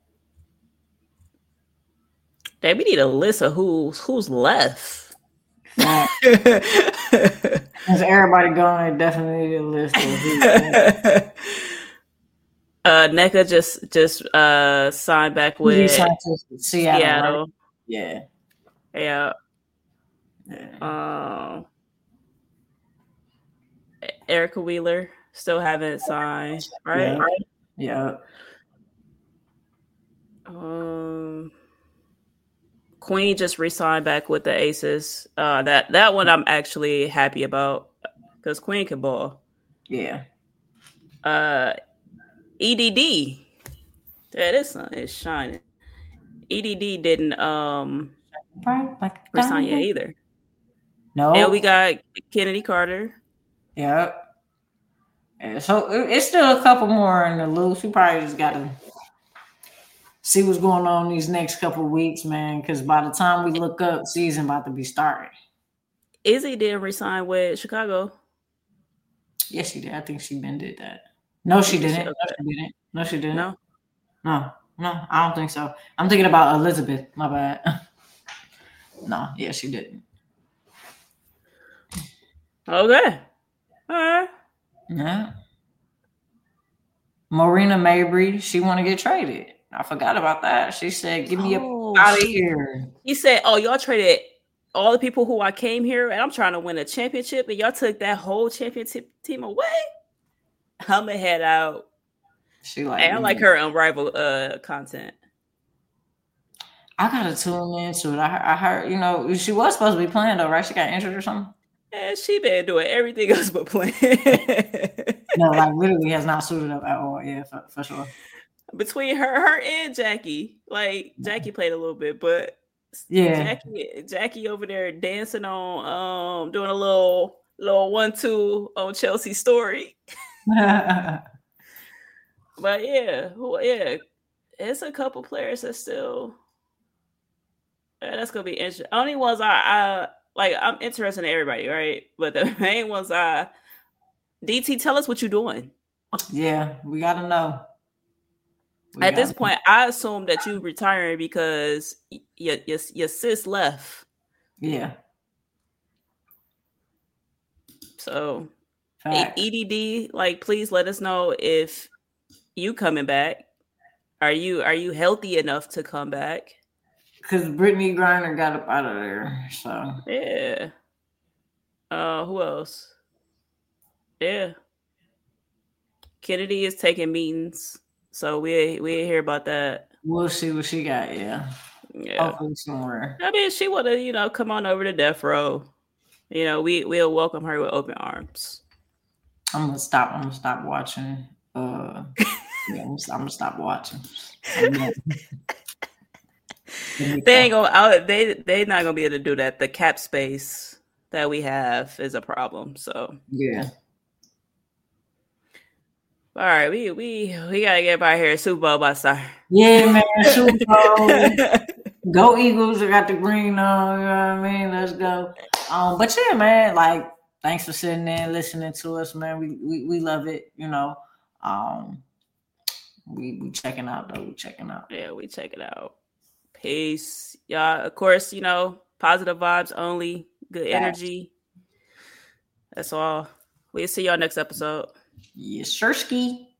Speaker 1: Dang, we need a list of who's who's left.
Speaker 2: Right. As everybody going, they definitely need a list of who's
Speaker 1: Uh, N E C A just just uh signed back with
Speaker 2: signed to Seattle.
Speaker 1: Seattle.
Speaker 2: Right? Yeah.
Speaker 1: Yeah.
Speaker 2: Yeah.
Speaker 1: Um, Erica Wheeler still haven't signed, right?
Speaker 2: Yeah.
Speaker 1: yeah. Um, Queen just re-signed back with the Aces. Uh, that that one I'm actually happy about because Queen can ball.
Speaker 2: Yeah.
Speaker 1: Uh, E D D. Yeah, this sun is shining. E D D didn't um
Speaker 2: like
Speaker 1: resign yet either.
Speaker 2: No.
Speaker 1: And we got Kennedy Carter.
Speaker 2: Yeah. yeah. So it's still a couple more in the loose. We probably just got to see what's going on these next couple of weeks, man. Because by the time we look up, season about to be starting.
Speaker 1: Izzy didn't resign with Chicago.
Speaker 2: Yes, she did. I think she been did that. No, she didn't. No, she didn't. No, she didn't.
Speaker 1: No.
Speaker 2: No, no, I don't think so. I'm thinking about Elizabeth. My bad. No, yeah, she didn't.
Speaker 1: Okay. All right.
Speaker 2: Yeah. Marina Mabry, she want to get traded. I forgot about that. She said, "Give me oh, out of here."
Speaker 1: He said, "Oh, y'all traded all the people who I came here, and I'm trying to win a championship, and y'all took that whole championship team away. I'm gonna head out."
Speaker 2: She like,
Speaker 1: and I like her unrivaled uh, content.
Speaker 2: I gotta tune into it. I, I heard, you know, she was supposed to be playing though, right? She got injured or something.
Speaker 1: And she been doing everything else but playing.
Speaker 2: No, like literally has not suited up at all. Yeah, for, for sure.
Speaker 1: Between her, her and Jackie, like Jackie played a little bit, but
Speaker 2: yeah,
Speaker 1: Jackie, Jackie over there dancing on, um, doing a little, little one-two on Chelsea's story. But yeah, yeah, it's a couple players that still. Yeah, that's gonna be interesting. Only ones I, I like. I'm interested in everybody, right? But the main ones I. D T, tell us what you're doing.
Speaker 2: Yeah, we gotta know.
Speaker 1: We At this know. point, I assume that you retiring because your your your sis left.
Speaker 2: Yeah.
Speaker 1: So, Fact. E D D, like, please let us know if you coming back. Are you are you healthy enough to come back?
Speaker 2: Because Brittany Griner got up out of there, so
Speaker 1: yeah. Uh, who else? Yeah. Kennedy is taking meetings, so we we hear about that.
Speaker 2: We'll see what she got. Yeah.
Speaker 1: Yeah.
Speaker 2: Hopefully somewhere.
Speaker 1: I mean, she would have, you know, come on over to Death Row. You know, we we'll welcome her with open arms.
Speaker 2: I'm gonna stop. I'm gonna stop watching. Uh, yeah, I'm, I'm gonna stop watching.
Speaker 1: They ain't gonna. They they not gonna be able to do that. The cap space that we have is a problem. So
Speaker 2: yeah.
Speaker 1: All right, we we we gotta get by here. Super Bowl by star.
Speaker 2: Yeah, man. Super Bowl. Go Eagles! I got the green on. You know what I mean? Let's go. Um, but yeah, man. Like, thanks for sitting there and listening to us, man. We we we love it. You know. Um. we we checking out though. We checking out.
Speaker 1: Yeah, we check it out. Peace. Yeah, of course, you know, positive vibes only, good energy. That's all. We'll see y'all next episode.
Speaker 2: Yes, sure, ski.